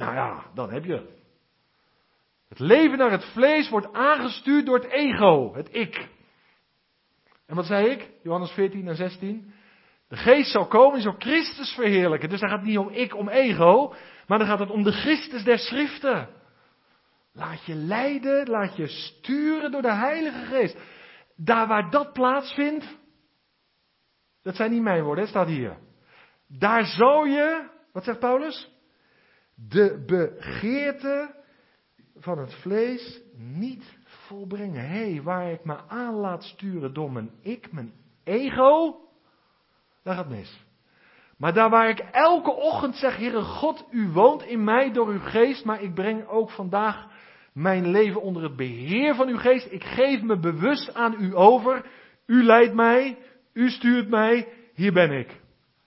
Speaker 2: Nou ja, dan heb je het. Het leven naar het vlees wordt aangestuurd door het ego, het ik. En wat zei ik? Johannes veertien en zestien. De geest zal komen en zal Christus verheerlijken. Dus dan gaat het niet om ik, om ego, maar dan gaat het om de Christus der Schriften. Laat je leiden, laat je sturen door de Heilige Geest. Daar waar dat plaatsvindt, dat zijn niet mijn woorden, het staat hier. Daar zal je, wat zegt Paulus? De begeerte van het vlees niet volbrengen. Hé, hey, waar ik me aan laat sturen door mijn ik, mijn ego, daar gaat mis. Maar daar waar ik elke ochtend zeg, Heere God, u woont in mij door uw geest, maar ik breng ook vandaag mijn leven onder het beheer van uw geest. Ik geef me bewust aan u over. U leidt mij, u stuurt mij, hier ben ik.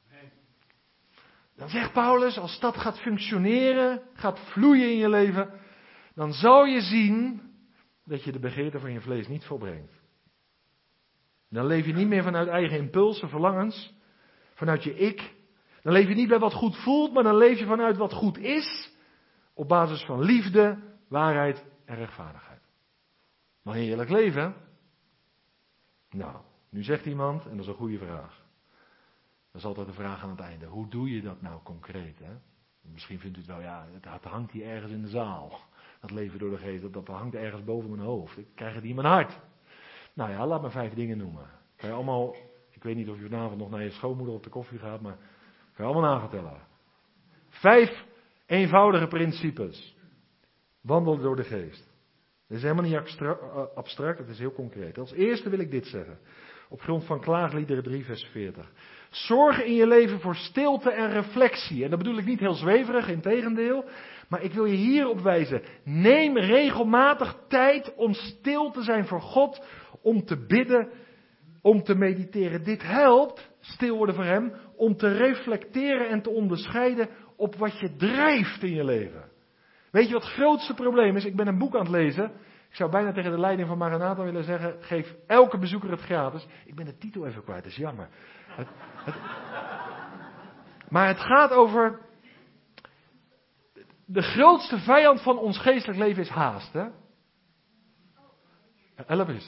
Speaker 2: Dan zegt Paulus, als dat gaat functioneren, gaat vloeien in je leven, dan zal je zien dat je de begeerte van je vlees niet volbrengt. Dan leef je niet meer vanuit eigen impulsen, verlangens, vanuit je ik. Dan leef je niet bij wat goed voelt, maar dan leef je vanuit wat goed is, op basis van liefde, waarheid en rechtvaardigheid. Maar heerlijk leven? Nou, nu zegt iemand, en dat is een goede vraag. Dat is altijd de vraag aan het einde. Hoe doe je dat nou concreet? Hè? Misschien vindt u het wel, ja, het hangt hier ergens in de zaal. Dat leven door de geest, dat, dat hangt ergens boven mijn hoofd. Ik krijg het in mijn hart. Nou ja, laat me vijf dingen noemen. Kan je allemaal, ik weet niet of je vanavond nog naar je schoonmoeder op de koffie gaat, maar kan je allemaal navertellen. Vijf eenvoudige principes. Wandel door de geest. Het is helemaal niet abstract, het is heel concreet. Als eerste wil ik dit zeggen. Op grond van Klaagliederen drie vers veertig. Zorg in je leven voor stilte en reflectie. En dat bedoel ik niet heel zweverig, integendeel. Maar ik wil je hierop wijzen. Neem regelmatig tijd om stil te zijn voor God. Om te bidden. Om te mediteren. Dit helpt, stil worden voor hem. Om te reflecteren en te onderscheiden op wat je drijft in je leven. Weet je wat het grootste probleem is? Ik ben een boek aan het lezen. Ik zou bijna tegen de leiding van Maranatha willen zeggen, geef elke bezoeker het gratis. Ik ben de titel even kwijt, dat is jammer. Het, het, maar het gaat over, de grootste vijand van ons geestelijk leven is haast. Hè? Help eens.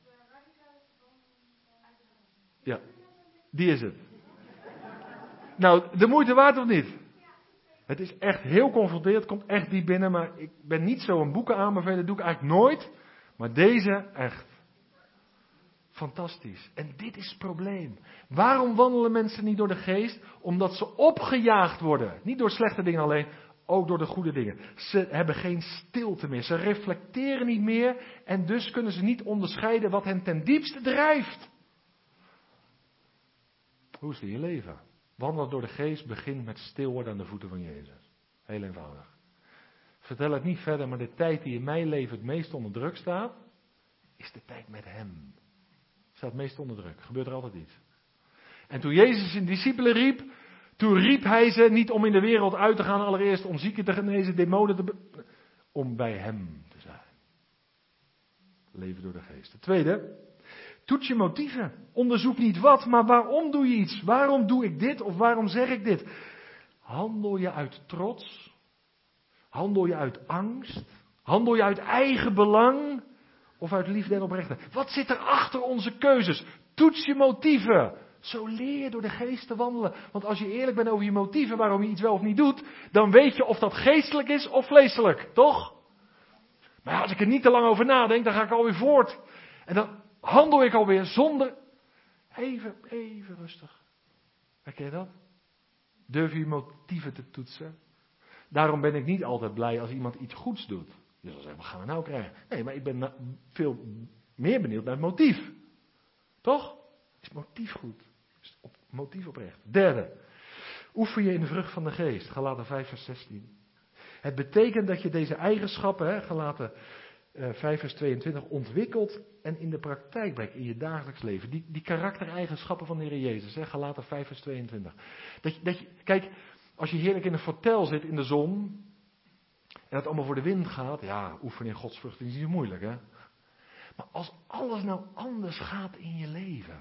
Speaker 2: Ja, die is het. Nou, de moeite waard of niet? Het is echt heel confronterend, het komt echt diep binnen, maar ik ben niet zo een boeken aanbevelen, dat doe ik eigenlijk nooit. Maar deze echt. Fantastisch. En dit is het probleem. Waarom wandelen mensen niet door de geest? Omdat ze opgejaagd worden. Niet door slechte dingen alleen, ook door de goede dingen. Ze hebben geen stilte meer, ze reflecteren niet meer en dus kunnen ze niet onderscheiden wat hen ten diepste drijft. Hoe is het in je leven? Wandelen door de geest begint met stil worden aan de voeten van Jezus. Heel eenvoudig. Vertel het niet verder, maar de tijd die in mijn leven het meest onder druk staat, is de tijd met hem. Staat het meest onder druk. Gebeurt er altijd iets. En toen Jezus zijn discipelen riep, toen riep hij ze niet om in de wereld uit te gaan, allereerst om zieken te genezen, demonen te be- om bij hem te zijn. Leven door de geest. Het tweede, toets je motieven. Onderzoek niet wat, maar waarom doe je iets? Waarom doe ik dit of waarom zeg ik dit? Handel je uit trots? Handel je uit angst? Handel je uit eigen belang? Of uit liefde en oprechtheid? Wat zit er achter onze keuzes? Toets je motieven. Zo leer je door de geest te wandelen. Want als je eerlijk bent over je motieven, waarom je iets wel of niet doet, dan weet je of dat geestelijk is of vleeselijk. Toch? Maar ja, als ik er niet te lang over nadenk, dan ga ik alweer voort. En dan handel ik alweer zonder... Even, even rustig. Herken je dat? Durf je je motieven te toetsen? Daarom ben ik niet altijd blij als iemand iets goeds doet. Je zal zeggen, wat gaan we nou krijgen? Nee, maar ik ben na- veel meer benieuwd naar het motief. Toch? Is het motief goed? Is het op, motief oprecht? Derde. Oefen je in de vrucht van de geest. Galaten vijf vers zestien. Het betekent dat je deze eigenschappen, hè, Galaten uh, vijf vers tweeëntwintig, ontwikkelt en in de praktijk brengt in je dagelijks leven. Die, die karaktereigenschappen van de Heer Jezus, hè, Galaten vijf vers tweeëntwintig. Dat je, dat je, kijk, als je heerlijk in een fortel zit in de zon en het allemaal voor de wind gaat, ja, oefenen in godsvrucht is niet zo moeilijk, hè. Maar als alles nou anders gaat in je leven,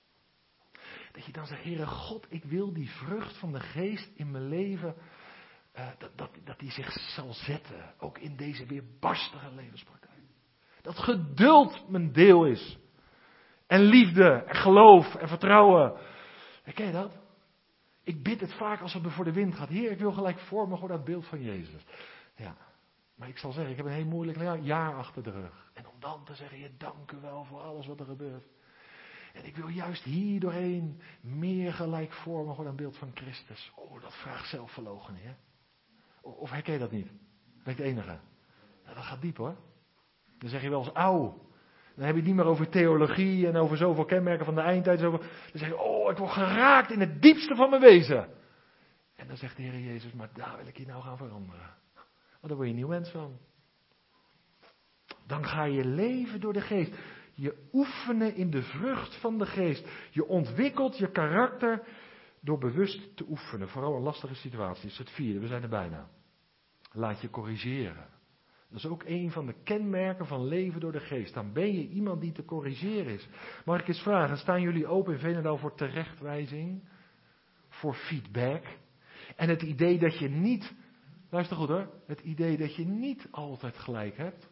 Speaker 2: dat je dan zegt, Heere God, ik wil die vrucht van de geest in mijn leven uh, dat, dat, dat die zich zal zetten, ook in deze weerbarstige levenspraktijk. Dat geduld mijn deel is. En liefde, en geloof, en vertrouwen. Ken je dat? Ik bid het vaak als het me voor de wind gaat. Heer, ik wil gelijk vormen gewoon dat beeld van Jezus. Ja, maar ik zal zeggen, ik heb een heel moeilijk jaar achter de rug. En om dan te zeggen, je dank u wel voor alles wat er gebeurt. En ik wil juist hier doorheen meer gelijk vormen gewoon een beeld van Christus. Oh, dat vraagt zelfverloochening, hè? Of herken je dat niet? Ben ik de enige? Nou, dat gaat diep, hoor. Dan zeg je wel eens, auw. Dan heb je het niet meer over theologie en over zoveel kenmerken van de eindtijd. Dan zeg je, oh, ik word geraakt in het diepste van mijn wezen. En dan zegt de Heer Jezus, maar daar wil ik je nou gaan veranderen. Want daar word je een nieuw mens van. Dan ga je leven door de geest. Je oefenen in de vrucht van de geest. Je ontwikkelt je karakter door bewust te oefenen. Vooral in lastige situaties. Het vierde, we zijn er bijna. Laat je corrigeren. Dat is ook een van de kenmerken van leven door de geest. Dan ben je iemand die te corrigeren is. Mag ik eens vragen, staan jullie open in Veenendaal voor terechtwijzing? Voor feedback? En het idee dat je niet, luister goed hoor, het idee dat je niet altijd gelijk hebt.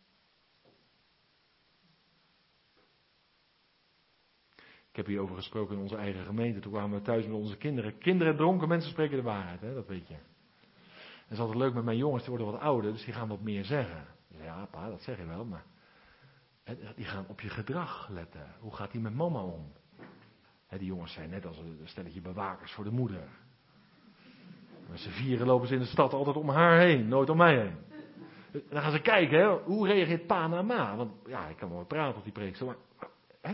Speaker 2: Ik heb hierover gesproken in onze eigen gemeente. Toen kwamen we thuis met onze kinderen. Kinderen en dronken mensen spreken de waarheid, hè? Dat weet je. En het is altijd leuk met mijn jongens, die worden wat ouder, dus die gaan wat meer zeggen. Ja, pa, dat zeg je wel, maar die gaan op je gedrag letten. Hoe gaat hij met mama om? He, die jongens zijn net als een stelletje bewakers voor de moeder. Met z'n vieren lopen ze in de stad altijd om haar heen, nooit om mij heen. En dan gaan ze kijken, hè, hoe reageert pa naar ma? Want ja, ik kan wel praten op die preek, maar hè?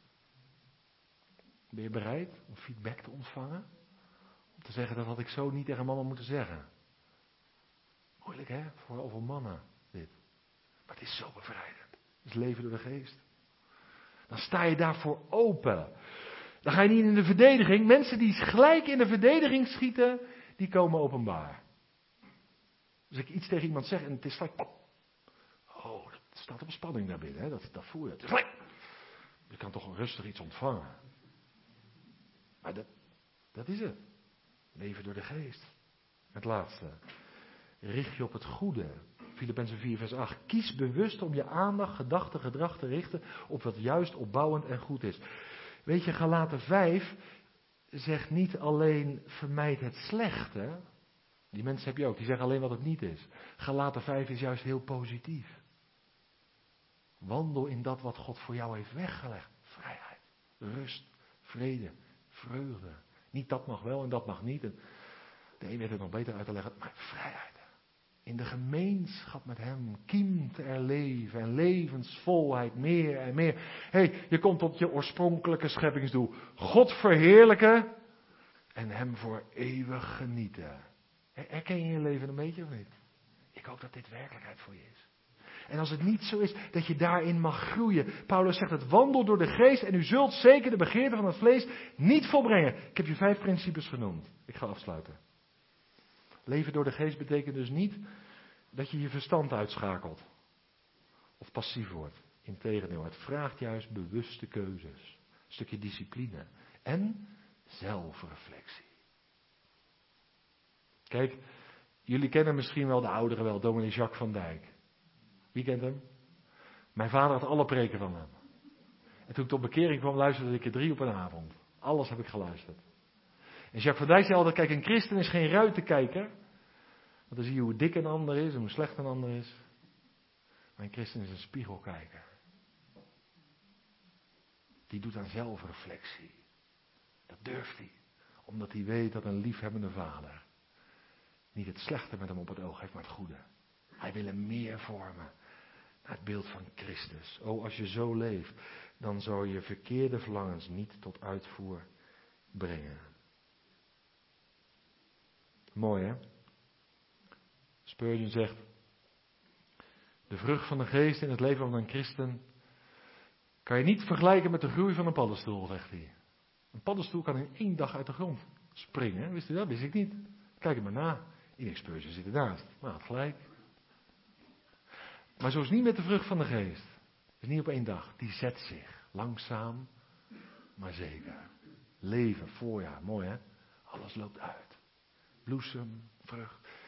Speaker 2: Ben je bereid om feedback te ontvangen? Om te zeggen, dat had ik zo niet tegen mama moeten zeggen. Moeilijk, hè? Vooral voor mannen, dit. Maar het is zo bevrijdend. Het is leven door de geest. Dan sta je daarvoor open. Dan ga je niet in de verdediging. Mensen die gelijk in de verdediging schieten, die komen openbaar. Als ik iets tegen iemand zeg en het is gelijk, pop. Oh, dat staat op spanning daar binnen, hè? Dat, dat voel je. Het is gelijk. Je kan toch rustig iets ontvangen. Maar dat, dat is het. Leven door de geest. Het laatste. Richt je op het goede. Filippenzen vier vers acht. Kies bewust om je aandacht, gedachte, gedrag te richten op wat juist opbouwend en goed is. Weet je, Galaten vijf zegt niet alleen vermijd het slechte. Die mensen heb je ook, die zeggen alleen wat het niet is. Galaten vijf is juist heel positief. Wandel in dat wat God voor jou heeft weggelegd. Vrijheid, rust, vrede, vreugde. Niet dat mag wel en dat mag niet. En de een weet het nog beter uit te leggen, maar vrijheid. In de gemeenschap met hem kiemt er leven en levensvolheid meer en meer. Hé, hey, je komt tot je oorspronkelijke scheppingsdoel. God verheerlijken en hem voor eeuwig genieten. Herken je je leven een beetje of niet? Ik hoop dat dit werkelijkheid voor je is. En als het niet zo is, dat je daarin mag groeien. Paulus zegt het, wandel door de geest en u zult zeker de begeerte van het vlees niet volbrengen. Ik heb je vijf principes genoemd. Ik ga afsluiten. Leven door de geest betekent dus niet dat je je verstand uitschakelt. Of passief wordt. Integendeel, het vraagt juist bewuste keuzes. Een stukje discipline. En zelfreflectie. Kijk, jullie kennen misschien wel de ouderen wel, dominee Jacques van Dijk. Wie kent hem? Mijn vader had alle preken van hem. En toen ik tot bekering kwam, luisterde ik er drie op een avond. Alles heb ik geluisterd. En Jacques van Dijk zei altijd, kijk, een christen is geen ruitenkijker. Want dan zie je hoe dik een ander is en hoe slecht een ander is. Maar een christen is een spiegelkijker. Die doet aan zelfreflectie. Dat durft hij. Omdat hij weet dat een liefhebbende vader niet het slechte met hem op het oog heeft, maar het goede. Hij wil hem meer vormen naar het beeld van Christus. O, als je zo leeft, dan zou je verkeerde verlangens niet tot uitvoer brengen. Mooi, hè? Spurgeon zegt, de vrucht van de geest in het leven van een christen kan je niet vergelijken met de groei van een paddenstoel, zegt hij. Een paddenstoel kan in één dag uit de grond springen. Wist u dat? Wist ik niet. Kijk het maar na. Iedereen Spurgeon zit ernaast. Maar had gelijk. Maar zo is het niet met de vrucht van de geest. Het is niet op één dag. Die zet zich. Langzaam, maar zeker. Leven, voorjaar. Mooi hè? Alles loopt uit. Bloesem, vrucht.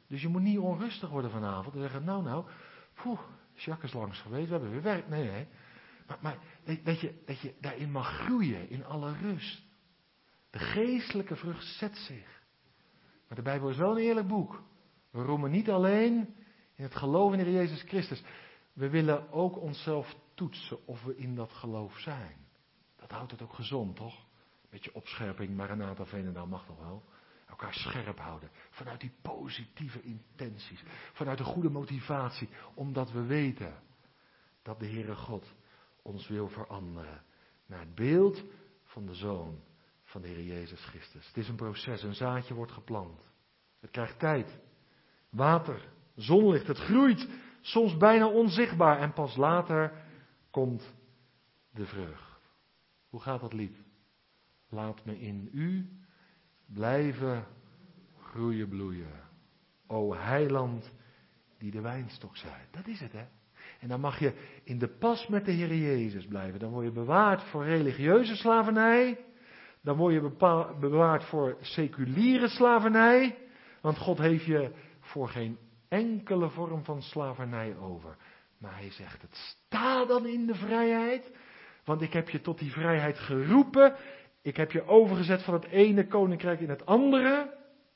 Speaker 2: Dus je moet niet onrustig worden vanavond en zeggen, nou nou, poeh, Jacques is langs geweest, we hebben weer werk. Nee, nee. Maar, maar dat, je, dat je daarin mag groeien, in alle rust. De geestelijke vrucht zet zich. Maar de Bijbel is wel een eerlijk boek. We roemen niet alleen in het geloof in de Heer Jezus Christus. We willen ook onszelf toetsen of we in dat geloof zijn. Dat houdt het ook gezond, toch? Beetje opscherping, maar een aantal Veenendaal mag toch wel. Elkaar scherp houden. Vanuit die positieve intenties. Vanuit een goede motivatie. Omdat we weten dat de Heere God ons wil veranderen. Naar het beeld van de Zoon van de Heer Jezus Christus. Het is een proces. Een zaadje wordt geplant. Het krijgt tijd. Water. Zonlicht. Het groeit. Soms bijna onzichtbaar. En pas later komt de vrucht. Hoe gaat dat lied? Laat me in u blijven groeien, bloeien. O heiland die de wijnstok zijt. Dat is het, hè. En dan mag je in de pas met de Heer Jezus blijven. Dan word je bewaard voor religieuze slavernij. Dan word je bepa- bewaard voor seculiere slavernij. Want God heeft je voor geen enkele vorm van slavernij over. Maar hij zegt het, sta dan in de vrijheid. Want ik heb je tot die vrijheid geroepen. Ik heb je overgezet van het ene koninkrijk in het andere.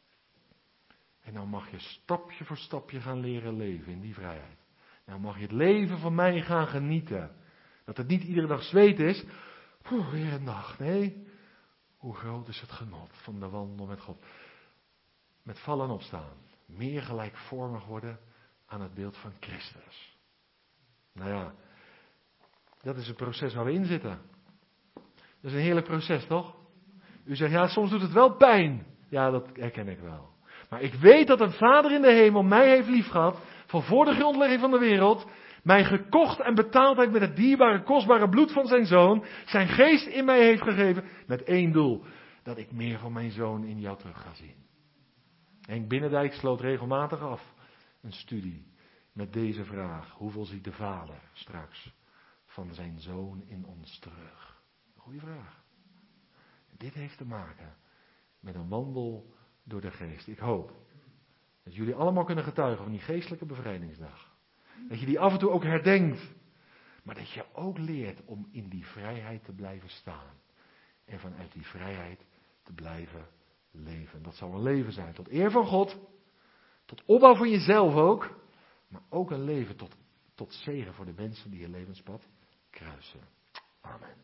Speaker 2: En dan mag je stapje voor stapje gaan leren leven in die vrijheid. Nou mag je het leven van mij gaan genieten. Dat het niet iedere dag zweet is. Poeh, weer een dag. Nee. Hoe groot is het genot van de wandel met God. Met vallen en opstaan. Meer gelijkvormig worden aan het beeld van Christus. Nou ja. Dat is het proces waar we in zitten. Dat is een heerlijk proces, toch? U zegt, ja, soms doet het wel pijn. Ja, dat herken ik wel. Maar ik weet dat een Vader in de hemel mij heeft liefgehad, van voor de grondlegging van de wereld, mij gekocht en betaald heeft met het dierbare, kostbare bloed van zijn Zoon, zijn geest in mij heeft gegeven, met één doel, dat ik meer van mijn Zoon in jou terug ga zien. Henk Binnendijk sloot regelmatig af een studie met deze vraag, hoeveel ziet de Vader straks van zijn Zoon in ons terug? Goeie vraag. Dit heeft te maken met een wandel door de geest. Ik hoop dat jullie allemaal kunnen getuigen van die geestelijke bevrijdingsdag. Dat je die af en toe ook herdenkt. Maar dat je ook leert om in die vrijheid te blijven staan. En vanuit die vrijheid te blijven leven. Dat zal een leven zijn tot eer van God. Tot opbouw van jezelf ook. Maar ook een leven tot, tot zegen voor de mensen die je levenspad kruisen. Amen.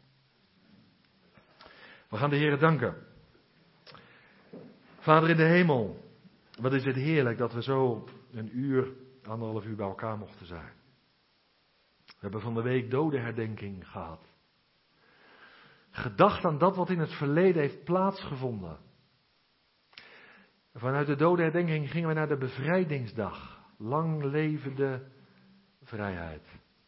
Speaker 2: We gaan de Heere danken. Vader in de hemel, wat is het heerlijk dat we zo een uur, anderhalf uur bij elkaar mochten zijn. We hebben van de week dodenherdenking gehad. Gedacht aan dat wat in het verleden heeft plaatsgevonden. Vanuit de dodenherdenking gingen we naar de bevrijdingsdag. Lang levende vrijheid.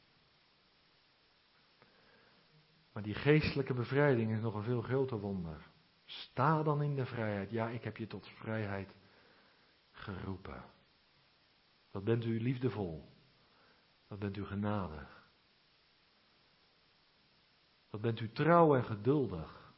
Speaker 2: Maar die geestelijke bevrijding is nog een veel groter wonder. Sta dan in de vrijheid. Ja, ik heb je tot vrijheid geroepen. Wat bent u liefdevol. Wat bent u genadig. Wat bent u trouw en geduldig.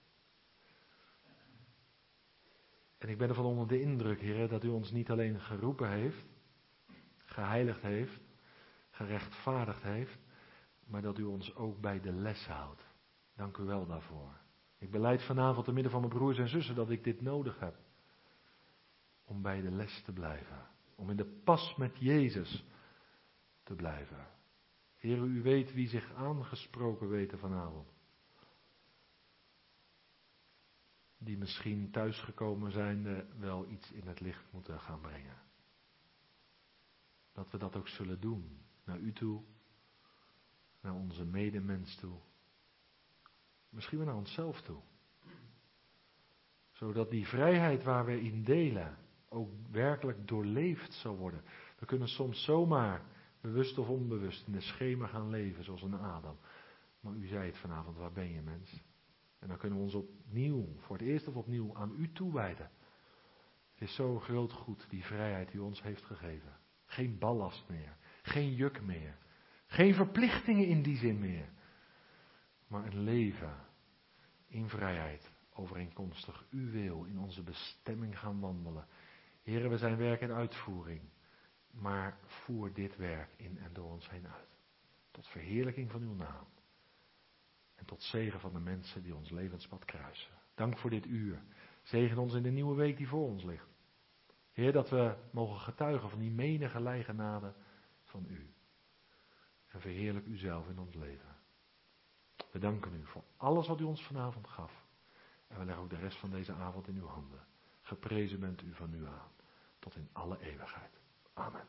Speaker 2: En ik ben ervan onder de indruk, Heer, dat u ons niet alleen geroepen heeft, geheiligd heeft, gerechtvaardigd heeft, maar dat u ons ook bij de les houdt. Dank u wel daarvoor. Ik belijd vanavond te midden van mijn broers en zussen dat ik dit nodig heb. Om bij de les te blijven. Om in de pas met Jezus te blijven. Heer, u weet wie zich aangesproken weten vanavond. Die misschien thuisgekomen zijnde wel iets in het licht moeten gaan brengen. Dat we dat ook zullen doen. Naar u toe. Naar onze medemens toe. Misschien wel naar onszelf toe. Zodat die vrijheid waar we in delen ook werkelijk doorleefd zal worden. We kunnen soms zomaar, bewust of onbewust, in de schemer gaan leven zoals een Adam. Maar u zei het vanavond, waar ben je mens? En dan kunnen we ons opnieuw, voor het eerst of opnieuw, aan u toewijden. Het is zo groot goed, die vrijheid die u ons heeft gegeven. Geen ballast meer, geen juk meer. Geen verplichtingen in die zin meer. Maar een leven in vrijheid, overeenkomstig uw wil, in onze bestemming gaan wandelen. Heren, we zijn werk in uitvoering. Maar voer dit werk in en door ons heen uit. Tot verheerlijking van uw naam. En tot zegen van de mensen die ons levenspad kruisen. Dank voor dit uur. Zegen ons in de nieuwe week die voor ons ligt. Heer, dat we mogen getuigen van die menige lijgenade van u. En verheerlijk u zelf in ons leven. We danken u voor alles wat u ons vanavond gaf. En we leggen ook de rest van deze avond in uw handen. Geprezen bent u van nu aan. Tot in alle eeuwigheid. Amen.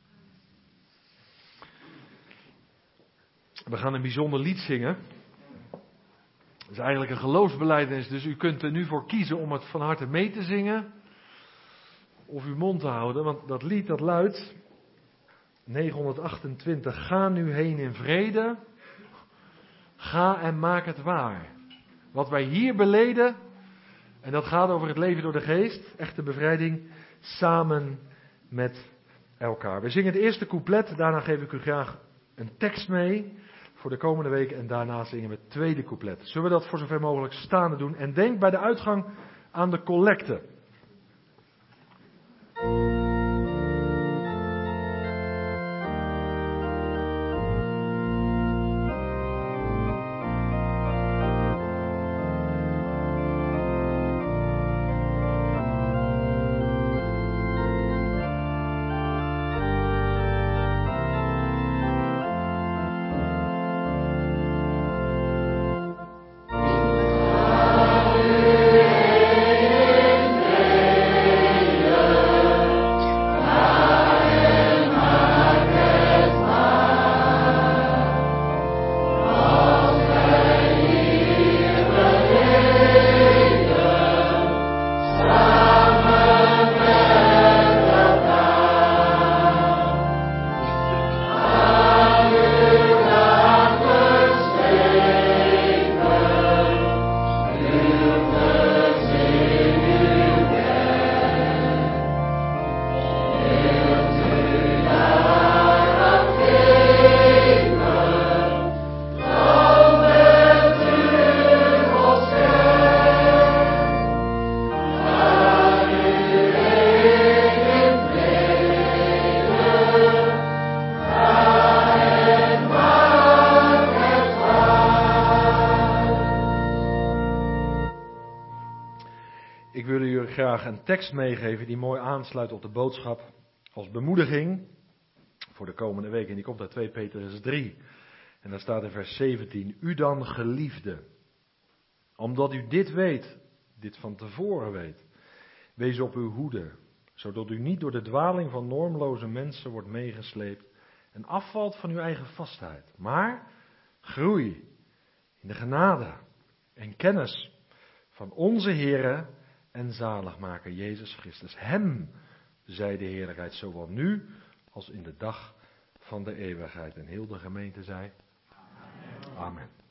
Speaker 2: We gaan een bijzonder lied zingen. Het is eigenlijk een geloofsbelijdenis, dus u kunt er nu voor kiezen om het van harte mee te zingen. Of uw mond te houden, want dat lied dat luidt negenhonderdachtentwintig. Ga nu heen in vrede. Ga en maak het waar. Wat wij hier beleden, en dat gaat over het leven door de geest, echte bevrijding, samen met elkaar. We zingen het eerste couplet, daarna geef ik u graag een tekst mee voor de komende week en daarna zingen we het tweede couplet. Zullen we dat voor zover mogelijk staande doen? En denk bij de uitgang aan de collecte. Een tekst meegeven die mooi aansluit op de boodschap als bemoediging voor de komende week. En die komt uit twee Petrus drie. En daar staat in vers zeventien. U dan geliefde, omdat u dit weet, dit van tevoren weet, wees op uw hoede, zodat u niet door de dwaling van normloze mensen wordt meegesleept en afvalt van uw eigen vastheid. Maar groei in de genade en kennis van onze Heere en zaligmaker Jezus Christus. Hem zij de heerlijkheid zowel nu als in de dag van de eeuwigheid. En heel de gemeente zei: Amen. Amen.